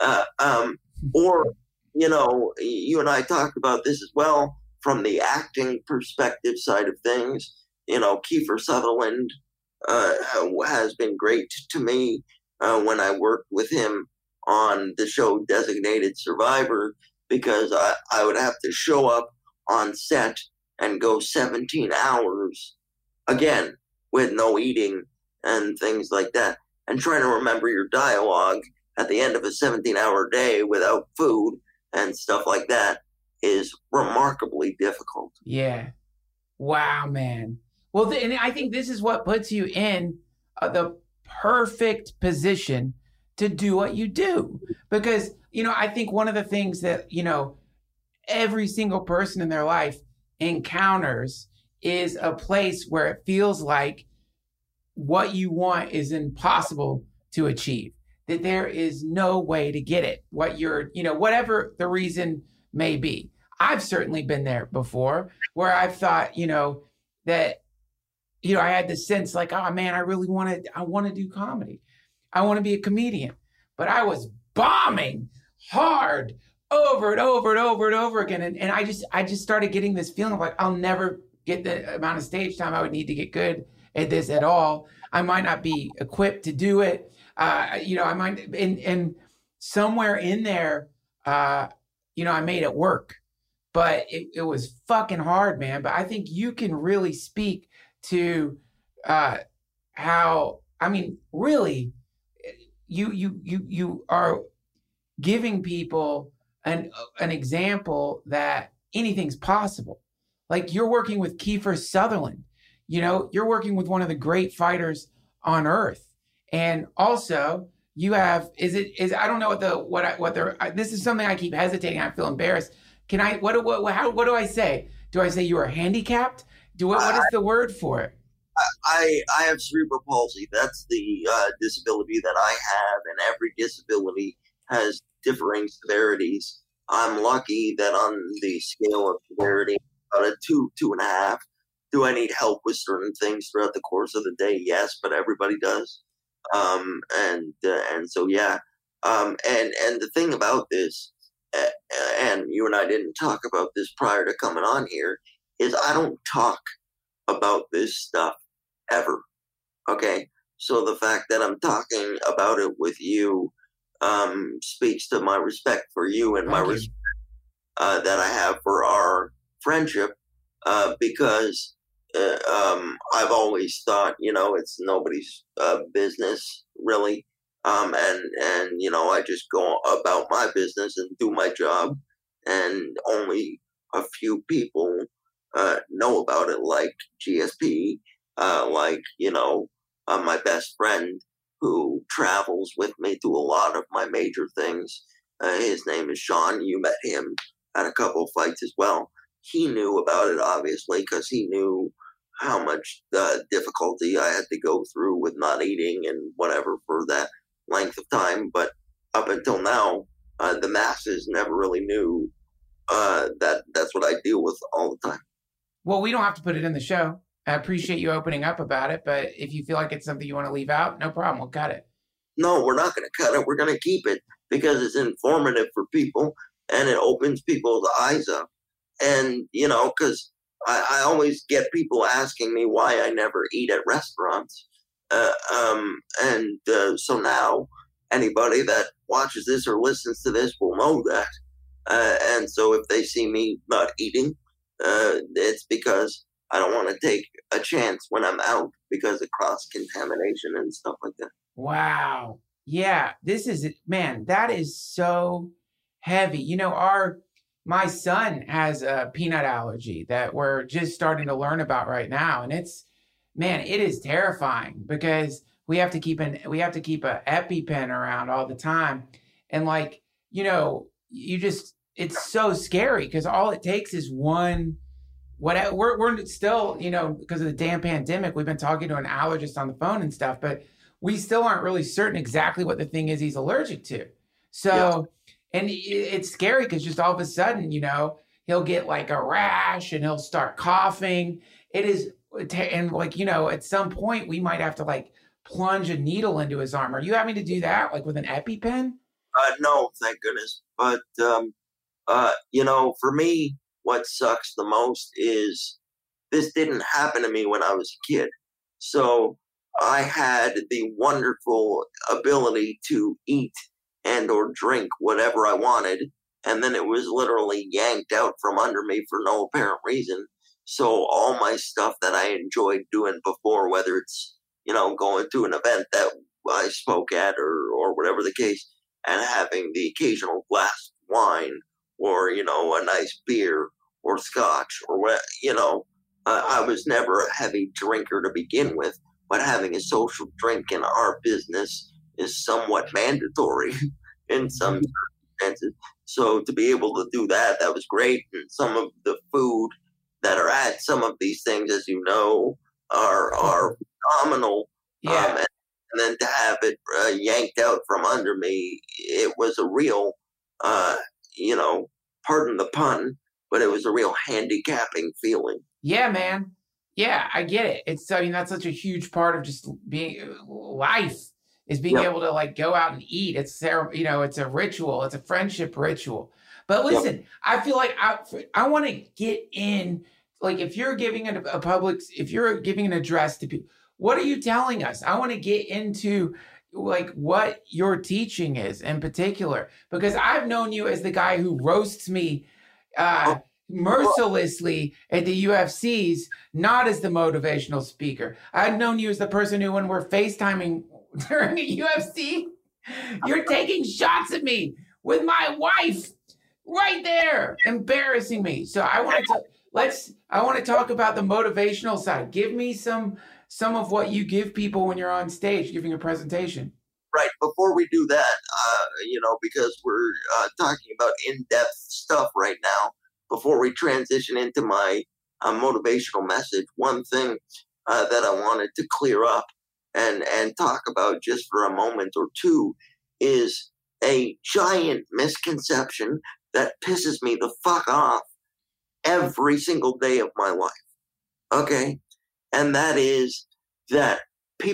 Or, you and I talked about this as well from the acting perspective side of things. Kiefer Sutherland has been great to me when I worked with him on the show Designated Survivor, because I would have to show up on set and go 17 hours, again, with no eating and things like that. And trying to remember your dialogue at the end of a 17-hour day without food and stuff like that is remarkably difficult. Yeah. Wow, man. Well, and I think this is what puts you in the perfect position to do what you do. Because, I think one of the things that, every single person in their life encounters is a place where it feels like what you want is impossible to achieve, that there is no way to get it, whatever the reason may be. I've certainly been there before where I've thought, that, I had this sense like, oh man, I want to do comedy. I want to be a comedian, but I was bombing hard over and over and over and over again. And I just started getting this feeling of like, I'll never get the amount of stage time I would need to get good at this at all. I might not be equipped to do it. I might, and somewhere in there, I made it work, but it was fucking hard, man. But I think you can really speak to how, really, you are giving people an example that anything's possible. Like you're working with Kiefer Sutherland, you're working with one of the great fighters on earth. And also you have, I don't know this is something I keep hesitating. I feel embarrassed. What do I say? Do I say you are handicapped? What is the word for it? I have cerebral palsy. That's the disability that I have, and every disability has differing severities. I'm lucky that on the scale of severity, about a 2.5. Do I need help with certain things throughout the course of the day? Yes, but everybody does. And so yeah. And the thing about this, and you and I didn't talk about this prior to coming on here, is I don't talk about this stuff ever. Okay, so the fact that I'm talking about it with you speaks to my respect for you and my respect that I have for our friendship, because I've always thought, it's nobody's business really, and I just go about my business and do my job, and only a few people know about it, like GSP, my best friend who travels with me to a lot of my major things. His name is Sean. You met him at a couple of fights as well. He knew about it, obviously, because he knew how much difficulty I had to go through with not eating and whatever for that length of time. But up until now, the masses never really knew that that's what I deal with all the time. Well, we don't have to put it in the show. I appreciate you opening up about it, but if you feel like it's something you want to leave out, no problem. We'll cut it. No, we're not going to cut it. We're going to keep it because it's informative for people and it opens people's eyes up. And, because I always get people asking me why I never eat at restaurants. So now anybody that watches this or listens to this will know that. And so if they see me not eating, it's because I don't want to take a chance when I'm out because of cross contamination and stuff like that. Wow. Yeah, this is man, that is so heavy. You know, my son has a peanut allergy that we're just starting to learn about right now. And it is terrifying because we have to keep a EpiPen around all the time. And like, you know, it's so scary because all it takes is one. We're still, you know, because of the damn pandemic, we've been talking to an allergist on the phone and stuff, but we still aren't really certain exactly what the thing is he's allergic to. So, and it's scary because just all of a sudden, you know, he'll get like a rash and he'll start coughing. And like, you know, at some point we might have to like plunge a needle into his arm. Are you having to do that like with an EpiPen? No, thank goodness. But, you know, for me, what sucks the most is this didn't happen to me when I was a kid. So I had the wonderful ability to eat and or drink whatever I wanted. And then it was literally yanked out from under me for no apparent reason. So all my stuff that I enjoyed doing before, whether it's, you know, going to an event that I spoke at or whatever the case, and having the occasional glass of wine or, you know, a nice beer or scotch or what, you know, I was never a heavy drinker to begin with, but having a social drink in our business is somewhat mandatory in some circumstances. So to be able to do that was great. And some of the food that are at some of these things, as you know, are phenomenal. Yeah. And then to have it yanked out from under me, it was a real, you know, pardon the pun, but it was a real handicapping feeling. Yeah, man. Yeah, I get it. I mean, that's such a huge part of just being life is being able to like go out and eat. It's, you know, it's a ritual. It's a friendship ritual. But listen, I feel like I want to get in, like if you're giving if you're giving an address to people, what are you telling us? I want to get into like what your teaching is in particular, because I've known you as the guy who roasts me mercilessly at the UFCs, not as the motivational speaker. I've known you as the person who, when we're FaceTiming during a UFC, you're taking shots at me with my wife right there, embarrassing me. So I want to talk about the motivational side. Give me some of what you give people when you're on stage giving a presentation. Right. Before we do that, you know, because we're talking about in-depth stuff right now, before we transition into my motivational message, one thing that I wanted to clear up and talk about just for a moment or two is a giant misconception that pisses me the fuck off every single day of my life. Okay? And that is that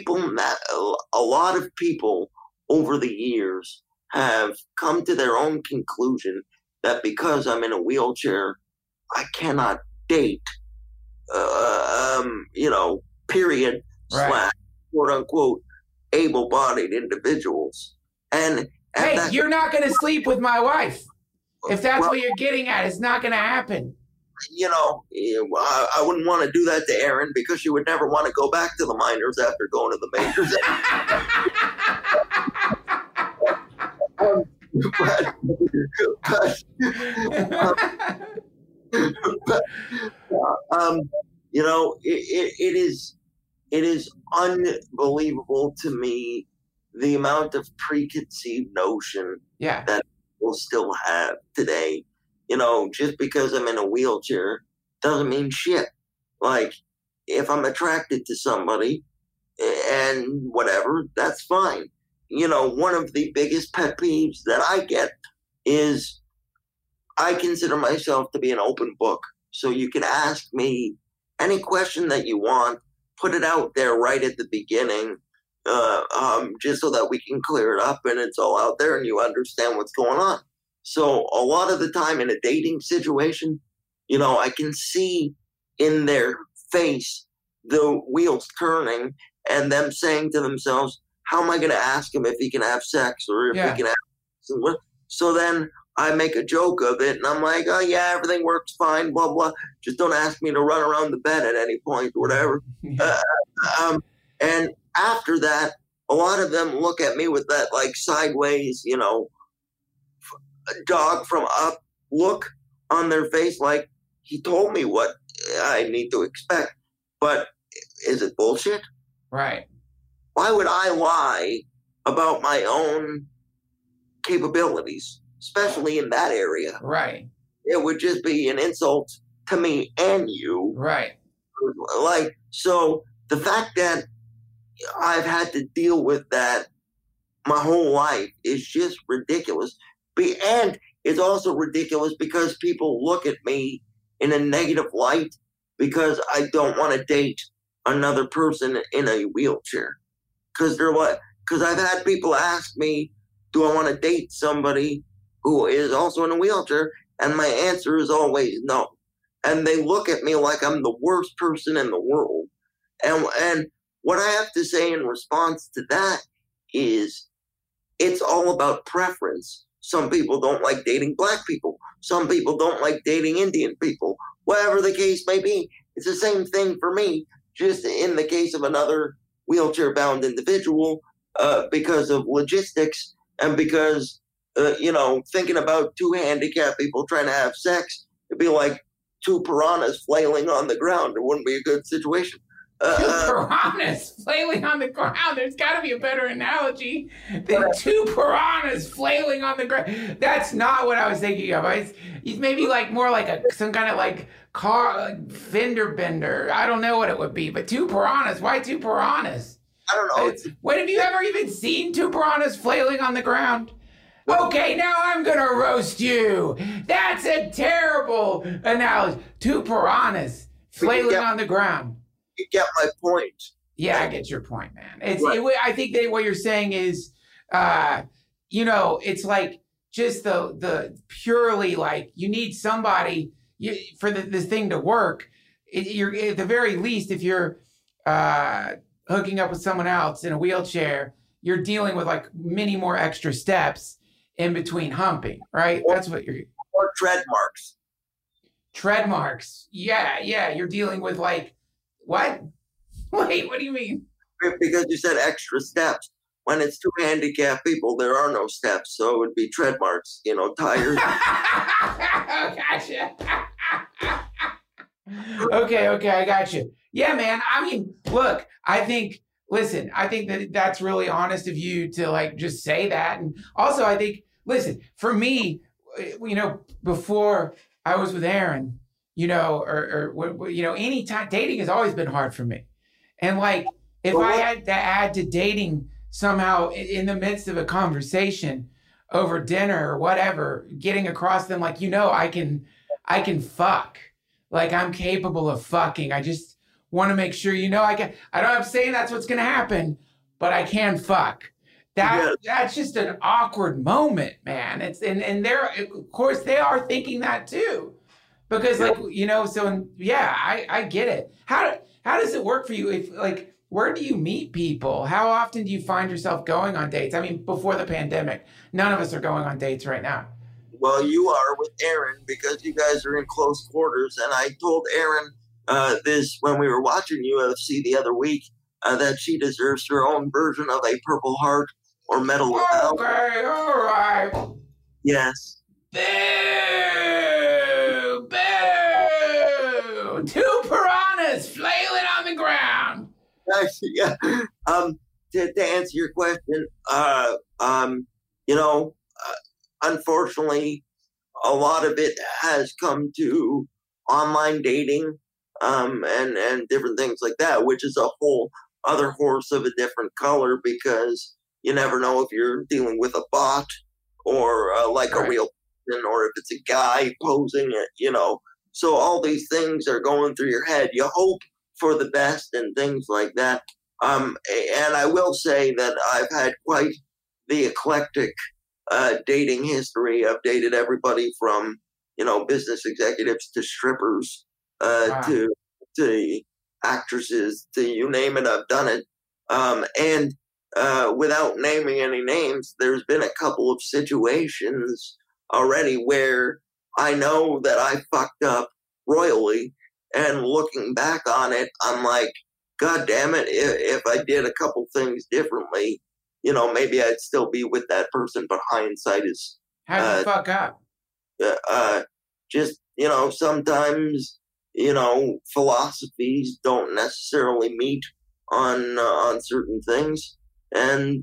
a lot of people over the years have come to their own conclusion that because I'm in a wheelchair, I cannot date, you know, period, right. / quote unquote, able-bodied individuals. And hey, you're not going to sleep with my wife. If that's what you're getting at, it's not going to happen. You know, I wouldn't want to do that to Erin because she would never want to go back to the minors after going to the majors. You know, it is unbelievable to me the amount of preconceived notion that we'll still have today. You know, just because I'm in a wheelchair doesn't mean shit. Like, if I'm attracted to somebody and whatever, that's fine. You know, one of the biggest pet peeves that I get is I consider myself to be an open book. So you can ask me any question that you want, put it out there right at the beginning, just so that we can clear it up and it's all out there and you understand what's going on. So a lot of the time in a dating situation, you know, I can see in their face the wheels turning and them saying to themselves, how am I going to ask him if he can have sex or if he can have. So then I make a joke of it, and I'm like, oh, yeah, everything works fine, blah, blah. Just don't ask me to run around the bed at any point or whatever. And after that, a lot of them look at me with that, like, sideways, dog from up look on their face, like, he told me what I need to expect. But is it bullshit? Right. Why would I lie about my own capabilities, especially in that area? Right. It would just be an insult to me and you. Right. Like, so the fact that I've had to deal with that my whole life is just ridiculous. And it's also ridiculous because people look at me in a negative light because I don't want to date another person in a wheelchair. Because I've had people ask me, do I want to date somebody who is also in a wheelchair? And my answer is always no. And they look at me like I'm the worst person in the world. And what I have to say in response to that is it's all about preference. Some people don't like dating black people. Some people don't like dating Indian people. Whatever the case may be, it's the same thing for me, just in the case of another wheelchair-bound individual, because of logistics and because, thinking about two handicapped people trying to have sex, it'd be like two piranhas flailing on the ground. It wouldn't be a good situation. Two piranhas flailing on the ground. There's got to be a better analogy than two piranhas flailing on the ground. That's not what I was thinking of. He's maybe like more like some kind of like car fender bender. I don't know what it would be, but two piranhas. Why two piranhas? I don't know. When have you ever even seen two piranhas flailing on the ground? Okay, now I'm going to roast you. That's a terrible analogy. Two piranhas flailing on the ground. You get my point. Yeah, I get your point, man. I think that what you're saying is, it's like just the purely like you need somebody for this thing to work. You're at the very least, if you're hooking up with someone else in a wheelchair, you're dealing with like many more extra steps in between humping, right? That's what you're. Or tread marks. Tread marks. Yeah. You're dealing with like. What? Wait, what do you mean? Because you said extra steps. When it's two handicapped people, there are no steps. So it would be tread marks, tires. Gotcha. Okay, I got you. Yeah, man. I mean, look, I think that that's really honest of you to like just say that. And also I think, listen, for me, before I was with Aaron, any time dating has always been hard for me. And like, if I had to add to dating somehow in the midst of a conversation over dinner or whatever, getting across them, like, I can fuck, like I'm capable of fucking. I just want to make sure, I don't have saying that's what's going to happen, but I can fuck. That's just an awkward moment, man. And they're, of course they are thinking that too. Because I get it. How does it work for you? If like, where do you meet people? How often do you find yourself going on dates? I mean, before the pandemic, none of us are going on dates right now. Well, you are with Aaron because you guys are in close quarters. And I told Aaron this when we were watching UFC the other week, that she deserves her own version of a Purple Heart or Medal of Honor. Okay, all right. Yes. Boo! Two piranhas flailing on the ground. Yeah. To answer your question, unfortunately, a lot of it has come to online dating, and different things like that, which is a whole other horse of a different color because you never know if you're dealing with a bot or a real person or if it's a guy posing it, So all these things are going through your head. You hope for the best and things like that. And I will say that I've had quite the eclectic dating history. I've dated everybody from, business executives to strippers to to actresses, to you name it, I've done it. And without naming any names, there's been a couple of situations already where I know that I fucked up royally, and looking back on it, I'm like, God damn it, if I did a couple things differently, maybe I'd still be with that person, but hindsight is... How'd you fuck up? Just, sometimes, philosophies don't necessarily meet on certain things. And,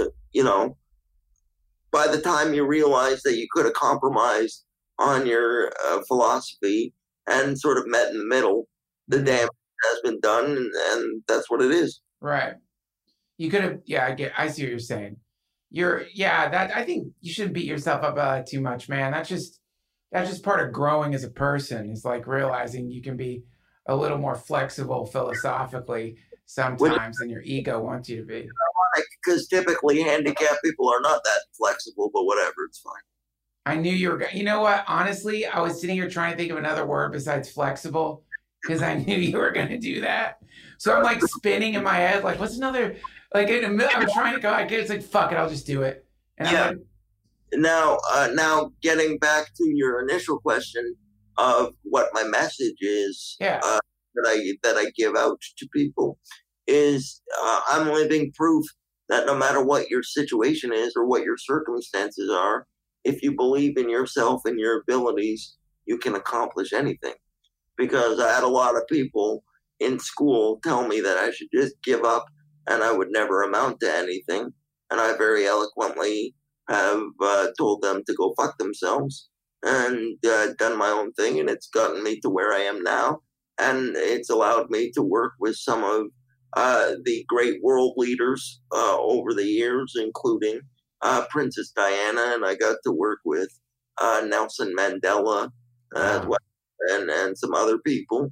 by the time you realize that you could have compromised on your philosophy and sort of met in the middle, the damage has been done, and that's what it is. Right. You could have, I see what you're saying. I think you shouldn't beat yourself up about it too much, man. That's just part of growing as a person. It's like realizing you can be a little more flexible philosophically sometimes than your ego wants you to be. Because typically handicapped people are not that flexible, but whatever, it's fine. I knew you were, you know what? Honestly, I was sitting here trying to think of another word besides flexible because I knew you were going to do that. So I'm like spinning in my head, like, what's another, like, I'm trying to go, I guess, like, fuck it, I'll just do it. And yeah. I'm like, now getting back to your initial question of what my message is, that I give out to people is I'm living proof that no matter what your situation is or what your circumstances are, if you believe in yourself and your abilities, you can accomplish anything. Because I had a lot of people in school tell me that I should just give up and I would never amount to anything. And I very eloquently have told them to go fuck themselves and done my own thing. And it's gotten me to where I am now. And it's allowed me to work with some of the great world leaders over the years, including Princess Diana, and I got to work with Nelson Mandela as well, and some other people.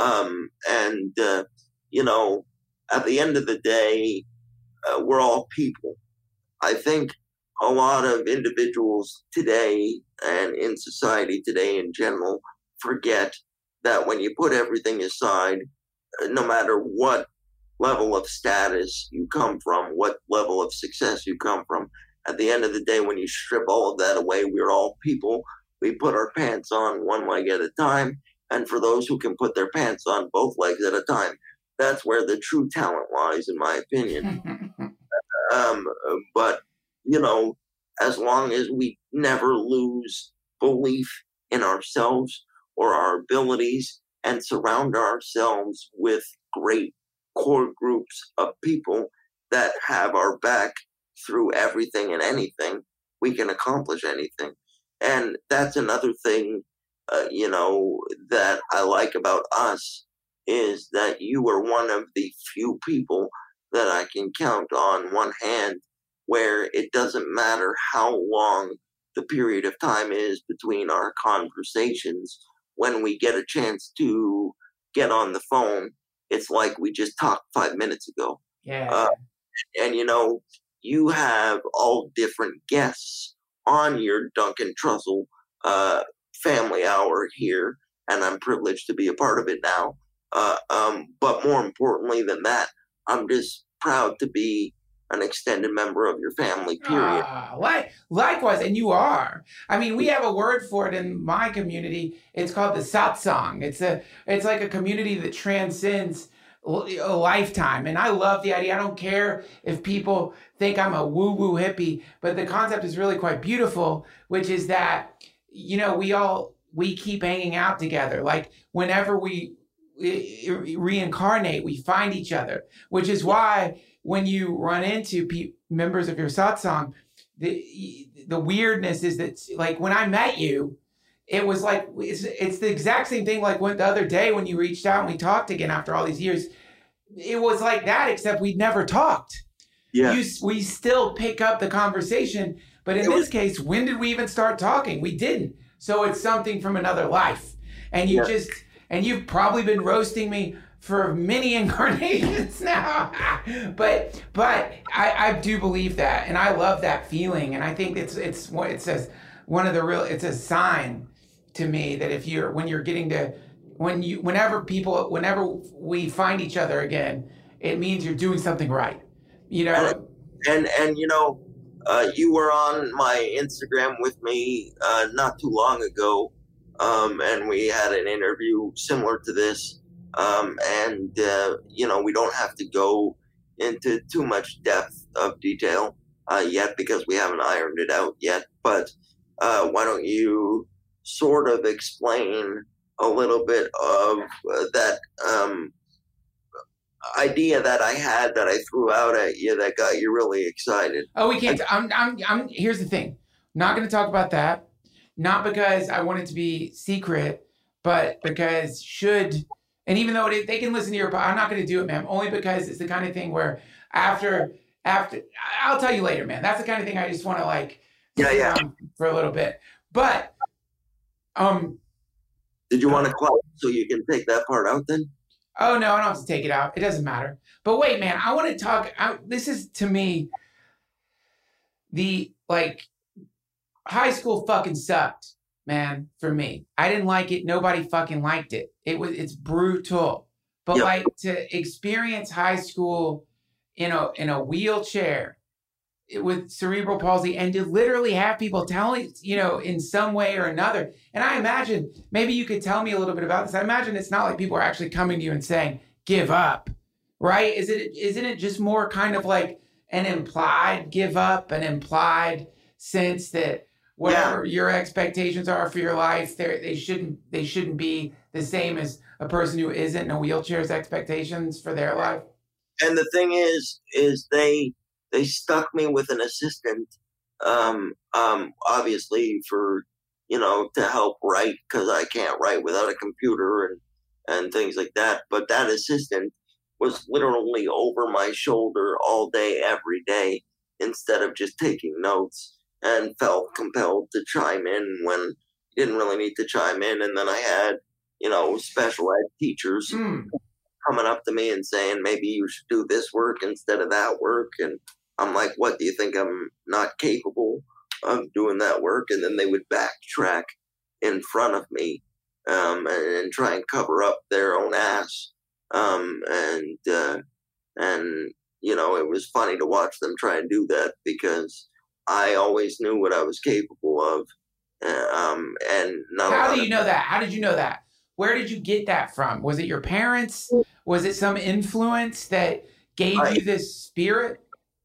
At the end of the day, we're all people. I think a lot of individuals today and in society today in general forget that when you put everything aside, no matter what level of status you come from, what level of success you come from, at the end of the day, when you strip all of that away, we're all people. We put our pants on one leg at a time. And for those who can put their pants on both legs at a time, that's where the true talent lies, in my opinion. But, as long as we never lose belief in ourselves or our abilities and surround ourselves with great core groups of people that have our back through everything and anything, we can accomplish anything. And that's another thing, that I like about us is that you are one of the few people that I can count on one hand where it doesn't matter how long the period of time is between our conversations. When we get a chance to get on the phone, it's like we just talked 5 minutes ago. Yeah. And, you have all different guests on your Duncan Trussell family hour here, and I'm privileged to be a part of it now. But more importantly than that, I'm just proud to be an extended member of your family, period. Likewise, and you are. I mean, we have a word for it in my community. It's called the satsang. It's like a community that transcends a lifetime. And I love the idea. I don't care if people think I'm a woo-woo hippie, but the concept is really quite beautiful, which is that, we keep hanging out together. Like whenever we reincarnate, we find each other, which is why when you run into members of your satsang, the weirdness is that, like, when I met you, it was like, it's the exact same thing like the other day when you reached out and we talked again after all these years. It was like that, except we'd never talked. Yeah. We still pick up the conversation, but in this case, when did we even start talking? We didn't. So it's something from another life. And you've probably been roasting me for many incarnations now. but I do believe that, and I love that feeling. And I think it's a sign to me that when you're getting to whenever we find each other again, it means you're doing something right. You know. And you were on my Instagram with me not too long ago, and we had an interview similar to this. We don't have to go into too much depth of detail yet because we haven't ironed it out yet. But why don't you sort of explain a little bit of that idea that I had that I threw out at you that got you really excited? Oh, we can't. Here's the thing. Not going to talk about that. Not because I want it to be secret, but because and even though they can listen to your, I'm not going to do it, man. Only because it's the kind of thing where after, I'll tell you later, man. That's the kind of thing I just want to for a little bit. But, did you want to quiet so you can take that part out then? Oh, no, I don't have to take it out. It doesn't matter. But wait, man, I want to talk. This is, to me, high school fucking sucked, man, for me. I didn't like it. Nobody fucking liked it. It's brutal. But to experience high school in a wheelchair with cerebral palsy and to literally have people telling, in some way or another. And I imagine, maybe you could tell me a little bit about this. I imagine it's not like people are actually coming to you and saying, give up, right? Isn't it just more kind of like an implied give up, an implied sense that whatever your expectations are for your life, they shouldn't be the same as a person who isn't in a wheelchair's expectations for their life? And the thing is they stuck me with an assistant, obviously for, to help write because I can't write without a computer and things like that. But that assistant was literally over my shoulder all day, every day, instead of just taking notes, and felt compelled to chime in when he didn't really need to chime in. And then I had, special ed teachers coming up to me and saying, maybe you should do this work instead of that work. And I'm like, what, do you think I'm not capable of doing that work? And then they would backtrack in front of me and try and cover up their own ass. It was funny to watch them try and do that because I always knew what I was capable of. How do you know that? How did you know that? Where did you get that from? Was it your parents? Was it some influence that gave you this spirit?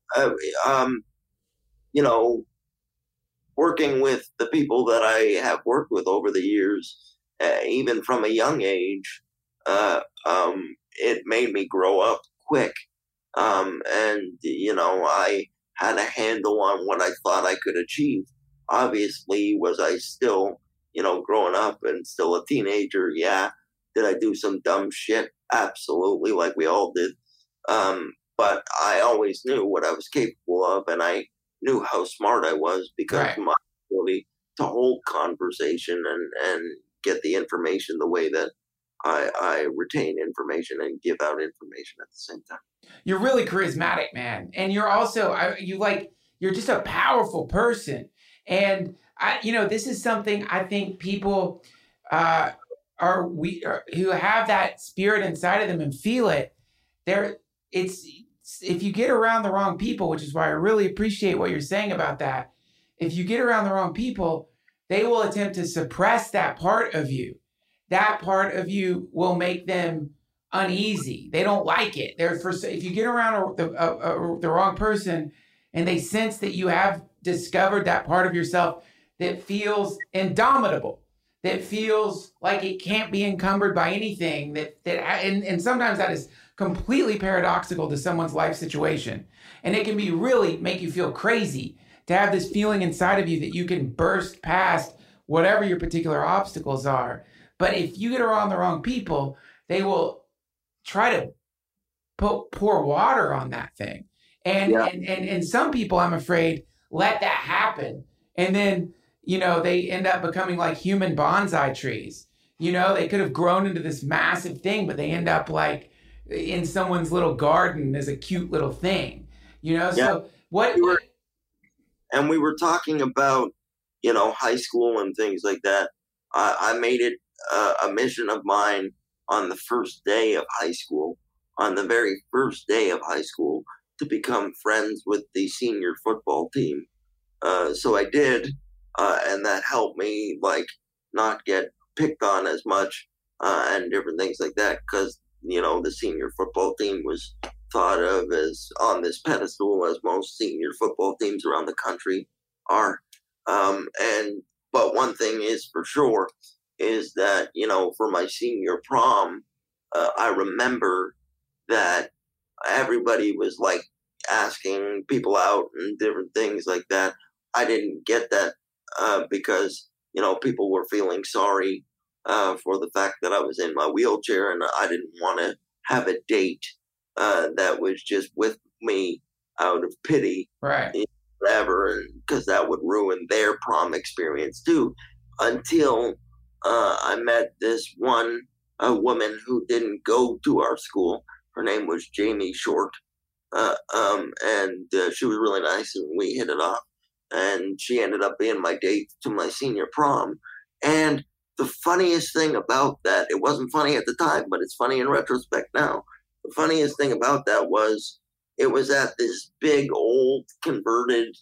Working with the people that I have worked with over the years, even from a young age, it made me grow up quick. I had a handle on what I thought I could achieve. Obviously, was I still, growing up and still a teenager? Yeah. Did I do some dumb shit? Absolutely, like we all did. But I always knew what I was capable of, and I knew how smart I was because of my ability to hold conversation and get the information the way that I retain information and give out information at the same time. You're really charismatic, man. And you're also, you're just a powerful person. And this is something I think people who have that spirit inside of them and feel it. If you get around the wrong people, which is why I really appreciate what you're saying about that. If you get around the wrong people, they will attempt to suppress that part of you. That part of you will make them uneasy. They don't like it. If you get around the wrong person and they sense that you have discovered that part of yourself that feels indomitable, that feels like it can't be encumbered by anything, and sometimes that is completely paradoxical to someone's life situation. And it can be really make you feel crazy to have this feeling inside of you that you can burst past whatever your particular obstacles are. But if you get around the wrong people, they will try to pour water on that thing. And some people, I'm afraid, let that happen. And then, they end up becoming like human bonsai trees. They could have grown into this massive thing, but they end up like in someone's little garden as a cute little thing, So what? We were talking about, high school and things like that. I made it a mission of mine on the first day of high school, on the very first day of high school, to become friends with the senior football team. So I did, and that helped me like not get picked on as much and different things like that, because the senior football team was thought of as on this pedestal as most senior football teams around the country are. But one thing is for sure is that for my senior prom, I remember that everybody was like asking people out and different things like that. I didn't get that because people were feeling sorry for the fact that I was in my wheelchair, and I didn't want to have a date that was just with me out of pity, right? Whatever, and because that would ruin their prom experience too. Until I met this one woman who didn't go to our school. Her name was Jamie Short, and she was really nice, and we hit it off. And she ended up being my date to my senior prom. And the funniest thing about that, it wasn't funny at the time, but it's funny in retrospect now. The funniest thing about that was it was at this big old converted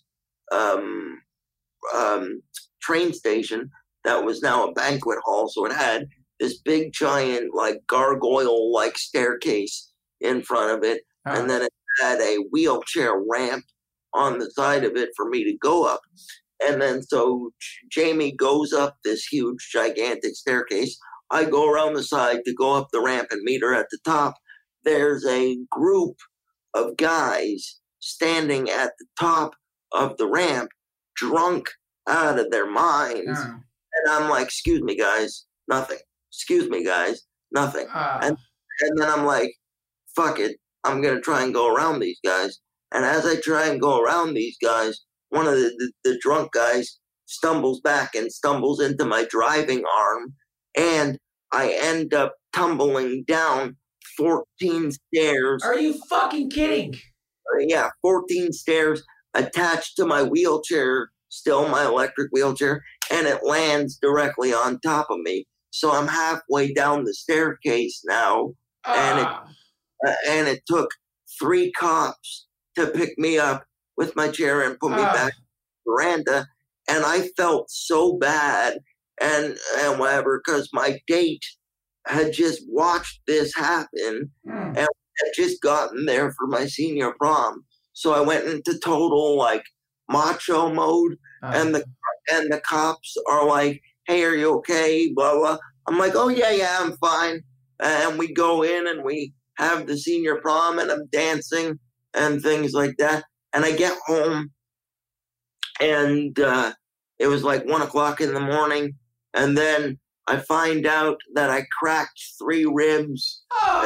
train station that was now a banquet hall. So it had this big giant like gargoyle like staircase in front of it. Oh. And then it had a wheelchair ramp on the side of it for me to go up. And then so Jamie goes up this huge, gigantic staircase. I go around the side to go up the ramp and meet her at the top. There's a group of guys standing at the top of the ramp, drunk out of their minds. And I'm like, excuse me, guys, nothing. Excuse me, guys, nothing. And then I'm like, fuck it. I'm going to try and go around these guys. And as I try and go around these guys, one of the drunk guys stumbles back and stumbles into my driving arm. And I end up tumbling down 14 stairs. Are you fucking kidding? Yeah, 14 stairs attached to my wheelchair, still my electric wheelchair, and it lands directly on top of me. So I'm halfway down the staircase now, and it took 3 cops to pick me up with my chair and put me back to the veranda. And I felt so bad and whatever, because my date had just watched this happen and had just gotten there for my senior prom. So I went into total like macho mode, and the cops are like, "Hey, are you okay?" Blah blah. I'm like, "Oh yeah, I'm fine." And we go in and we have the senior prom, and I'm dancing and things like that. And I get home, and it was like 1:00 in the morning, and then I find out that I cracked 3 ribs,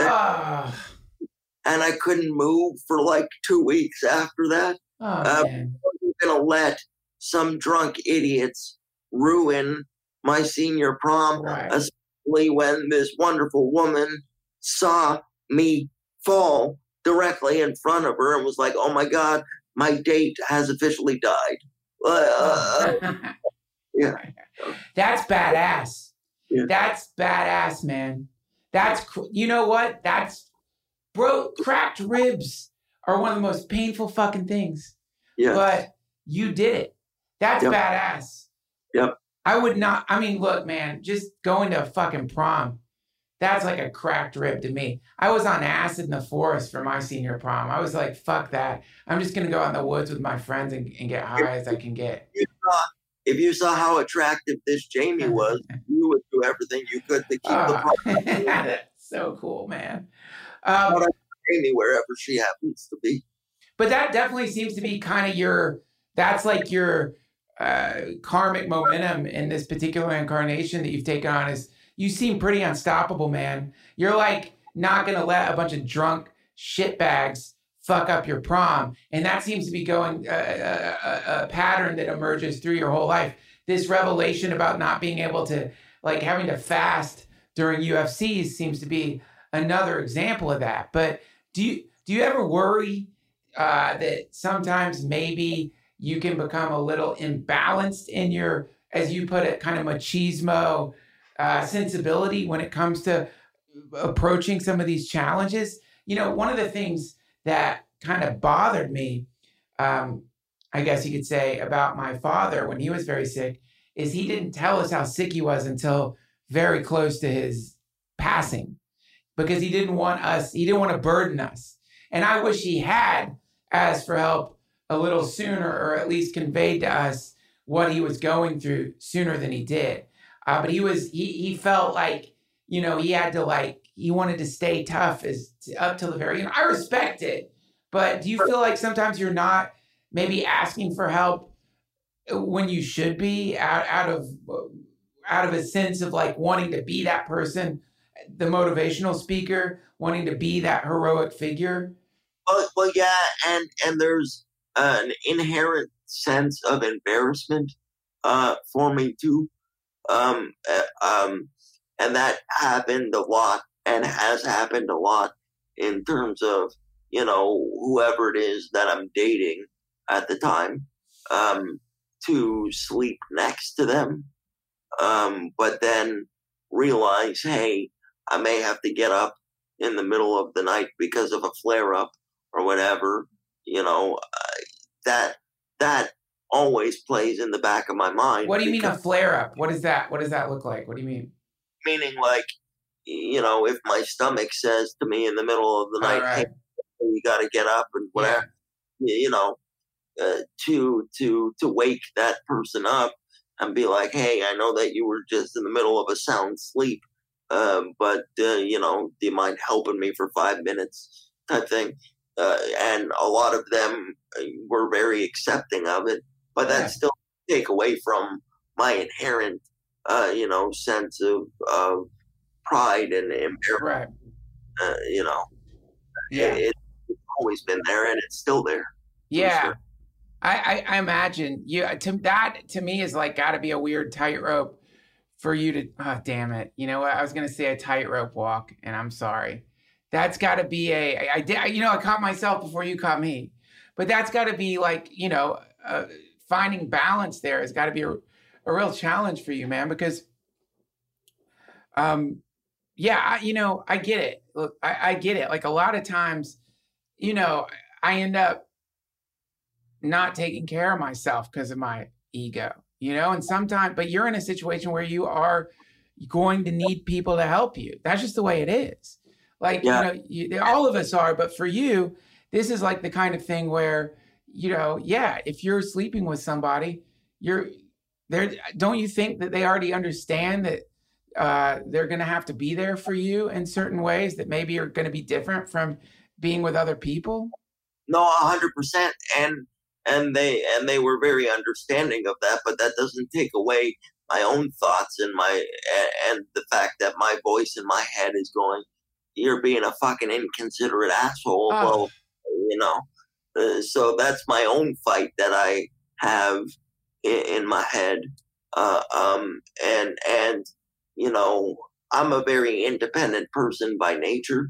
and I couldn't move for like 2 weeks after that. I'm gonna let some drunk idiots ruin my senior prom, right, especially when this wonderful woman saw me fall directly in front of her and was like, "Oh my God, my date has officially died." Yeah. That's badass. Yeah. That's badass, man. You know what? Bro, cracked ribs are one of the most painful fucking things. Yeah. But you did it. That's badass. Yep. I would not, look, man, just going to a fucking prom, that's like a cracked rib to me. I was on acid in the forest for my senior prom. I was like, fuck that. I'm just going to go out in the woods with my friends and get high as I can get. If you saw how attractive this Jamie was, you would do everything you could to keep the prom. That's so cool, man. Jamie wherever she happens to be. But that definitely seems to be kind of that's like your karmic momentum in this particular incarnation that you've taken on. Is you seem pretty unstoppable, man. You're like not going to let a bunch of drunk shitbags fuck up your prom. And that seems to be going a pattern that emerges through your whole life. This revelation about not being able to, like having to fast during UFCs seems to be another example of that. But do you ever worry that sometimes maybe you can become a little imbalanced in your, as you put it, kind of machismo sensibility when it comes to approaching some of these challenges. One of the things that kind of bothered me, I guess you could say, about my father when he was very sick is he didn't tell us how sick he was until very close to his passing, because he didn't want to burden us. And I wish he had asked for help a little sooner, or at least conveyed to us what he was going through sooner than he did. But he felt like, he had to he wanted to stay tough up till the very end. I respect it, but do you feel like sometimes you're not maybe asking for help when you should be out of a sense of wanting to be that person, the motivational speaker, wanting to be that heroic figure? Well, yeah, and there's an inherent sense of embarrassment for me too, and that happened a lot and has happened a lot in terms of whoever it is that I'm dating at the time, to sleep next to them, but then realize, hey, I may have to get up in the middle of the night because of a flare up or whatever. That always plays in the back of my mind. What do you mean a flare up? What is that? What does that look like? What do you mean? Meaning, if my stomach says to me in the middle of the night, right, hey, you got to get up and whatever, to wake that person up and be like, hey, I know that you were just in the middle of a sound sleep, but do you mind helping me for 5 minutes type thing? And a lot of them were very accepting of it, but that still take away from my inherent, sense of pride and embarrassment. Right. It's always been there, and it's still there. Yeah. Sure. I imagine to me is got to be a weird tightrope for you to, oh, damn it. You know what? I was going to say a tightrope walk, and I'm sorry. That's got to be I caught myself before you caught me, but that's got to be finding balance there has got to be a real challenge for you, man, because, I get it. Look, I get it. A lot of times, I end up not taking care of myself because of my ego, and sometimes, but you're in a situation where you are going to need people to help you. That's just the way it is. All of us are, but for you, this is the kind of thing where, if you're sleeping with somebody, you're there. Don't you think that they already understand that they're going to have to be there for you in certain ways that maybe are going to be different from being with other people? No, 100%. And they were very understanding of that, but that doesn't take away my own thoughts and the fact that my voice in my head is going, you're being a fucking inconsiderate asshole. Oh. Well, so that's my own fight that I have in my head. I'm a very independent person by nature.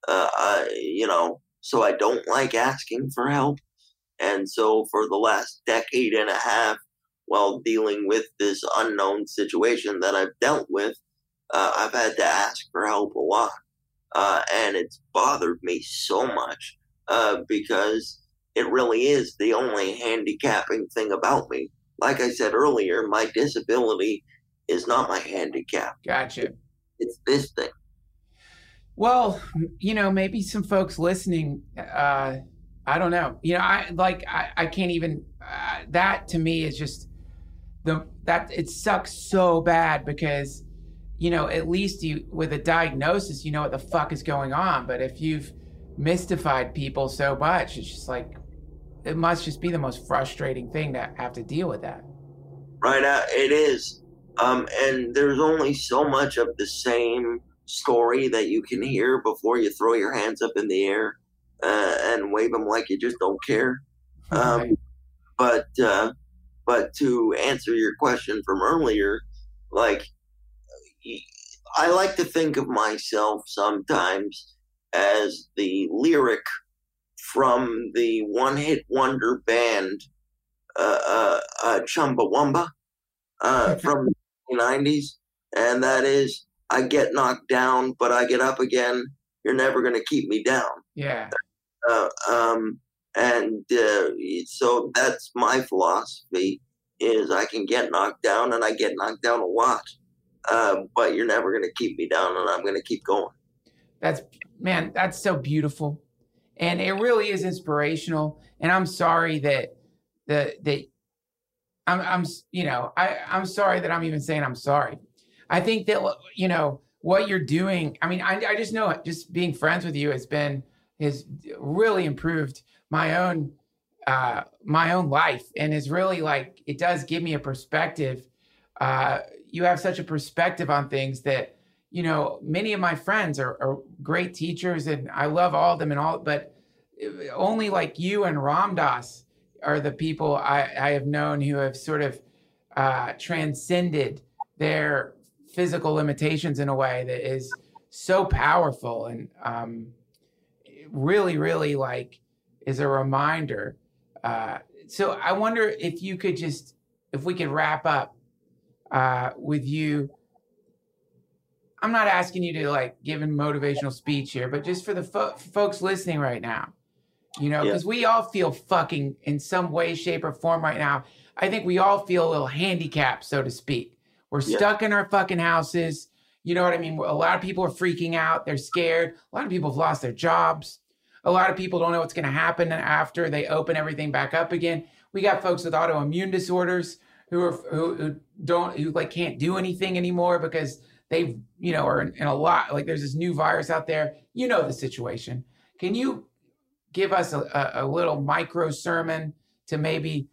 So I don't like asking for help. And so for the last decade and a half, while dealing with this unknown situation that I've dealt with, I've had to ask for help a lot. And it's bothered me so much because it really is the only handicapping thing about me. Like I said earlier, my disability is not my handicap. Gotcha. It's this thing. Well, maybe some folks listening, I don't know. I can't even, that to me is just it sucks so bad because, at least you, with a diagnosis, you know what the fuck is going on. But if you've mystified people so much, it's just it must just be the most frustrating thing to have to deal with that. Right. It is. And there's only so much of the same story that you can hear before you throw your hands up in the air and wave them like you just don't care. Right. But to answer your question from earlier, I like to think of myself sometimes as the lyric from the one-hit wonder band Chumbawamba from the 90s. and that is, I get knocked down, but I get up again. You're never going to keep me down. Yeah. Uh, um, and so that's my philosophy: is I can get knocked down, and I get knocked down a lot. But you're never going to keep me down, and I'm going to keep going. That's so beautiful, and it really is inspirational. And I'm sorry that I'm sorry that I'm even saying I'm sorry. I think that, what you're doing, I mean, I just know it, just being friends with you has really improved my own life, and is really, like, it does give me a perspective. You have such a perspective on things that, many of my friends are great teachers, and I love all of them but only like you and Ram Dass are the people I have known who have sort of transcended their physical limitations in a way that is so powerful, and really, really, like, is a reminder. So I wonder if we could wrap up with you. I'm not asking you to, like, give a motivational speech here, but just for the folks listening right now, because we all feel fucking, in some way, shape, or form right now. I think we all feel a little handicapped, so to speak. We're stuck in our fucking houses. You know what I mean? A lot of people are freaking out. They're scared. A lot of people have lost their jobs. A lot of people don't know what's going to happen after they open everything back up again. We got folks with autoimmune disorders who can't do anything anymore because they are in a lot, like, there's this new virus out there. The situation. Can you give us a little micro sermon to maybe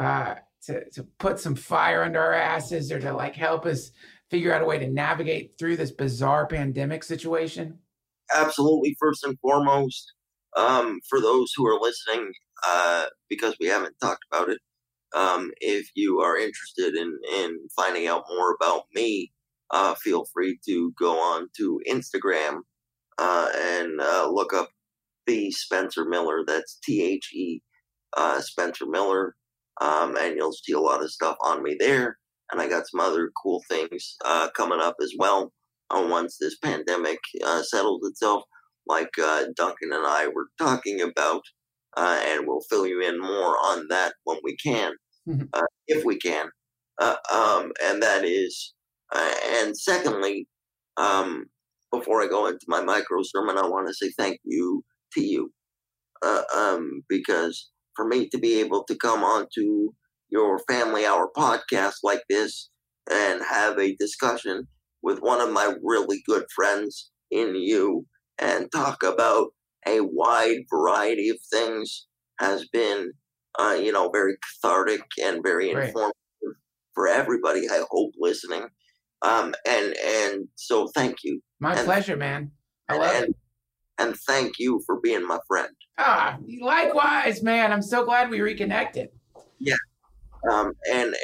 to put some fire under our asses, or to, like, help us figure out a way to navigate through this bizarre pandemic situation? Absolutely. First and foremost, for those who are listening, because we haven't talked about it, if you are interested in finding out more about me, feel free to go on to Instagram and look up the Spencer Miller. That's THE Spencer Miller. And you'll see a lot of stuff on me there. And I got some other cool things coming up as well once this pandemic settles itself, like Duncan and I were talking about. And we'll fill you in more on that when we can, if we can. And that is, and secondly, before I go into my micro sermon, I want to say thank you to you. Because for me to be able to come onto your Family Hour podcast like this and have a discussion with one of my really good friends in you and talk about a wide variety of things has been, very cathartic and very informative for everybody, I hope, listening. And so thank you. My pleasure, man. I love it. And thank you for being my friend. Likewise, man. I'm so glad we reconnected. Yeah. And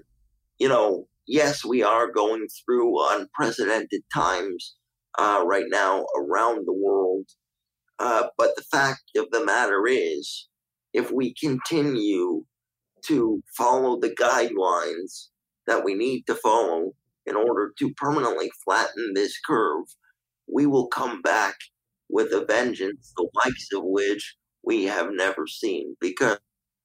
yes, we are going through unprecedented times right now around the world. But the fact of the matter is, if we continue to follow the guidelines that we need to follow in order to permanently flatten this curve, we will come back with a vengeance, the likes of which we have never seen. Because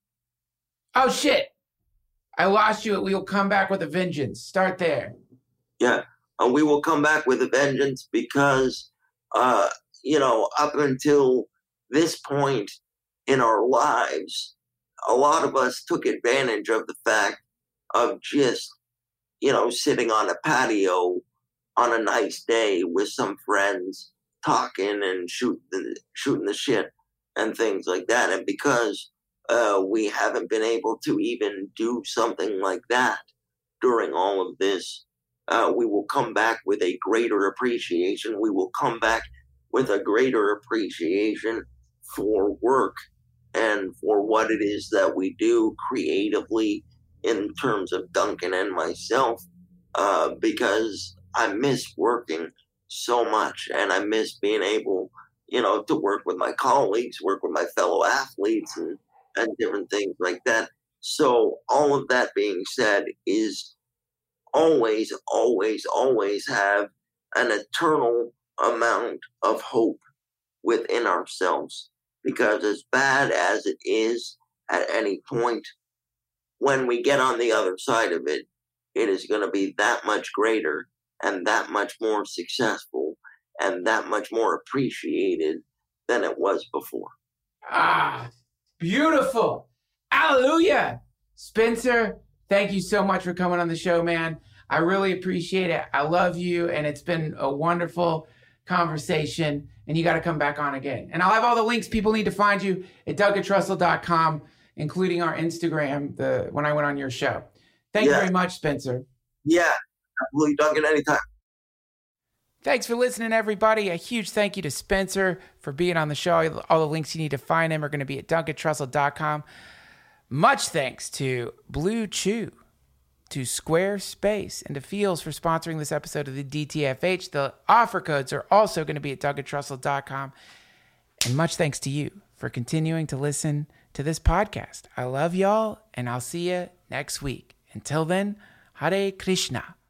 oh shit, I lost you. We will come back with a vengeance. Start there. Yeah, we will come back with a vengeance because, up until this point in our lives, a lot of us took advantage of the fact of just, sitting on a patio on a nice day with some friends, talking and shooting the shit and things like that. And because we haven't been able to even do something like that during all of this, we will come back with a greater appreciation. We will come back with a greater appreciation for work and for what it is that we do creatively in terms of Duncan and myself, because I miss working so much, and I miss being able, to work with my colleagues, work with my fellow athletes, and different things like that. So all of that being said, is always, always, always have an eternal amount of hope within ourselves. Because as bad as it is at any point, when we get on the other side of it, it is going to be that much greater and that much more successful and that much more appreciated than it was before. Ah, beautiful. Hallelujah. Spencer, thank you so much for coming on the show, man. I really appreciate it. I love you, and it's been a wonderful conversation, and you got to come back on again. And I'll have all the links. People need to find you at DougAtTrussell.com, including our Instagram, when I went on your show. Thank you very much, Spencer. Yeah, absolutely, Duncan, anytime. Thanks for listening, everybody. A huge thank you to Spencer for being on the show. All the links you need to find him are going to be at DougAtTrussell.com. Much thanks to Blue Chew, to Squarespace, and to Feels for sponsoring this episode of the DTFH. The offer codes are also going to be at DougAtTrussell.com. And much thanks to you for continuing to listen to this podcast. I love y'all, and I'll see you next week. Until then, Hare Krishna.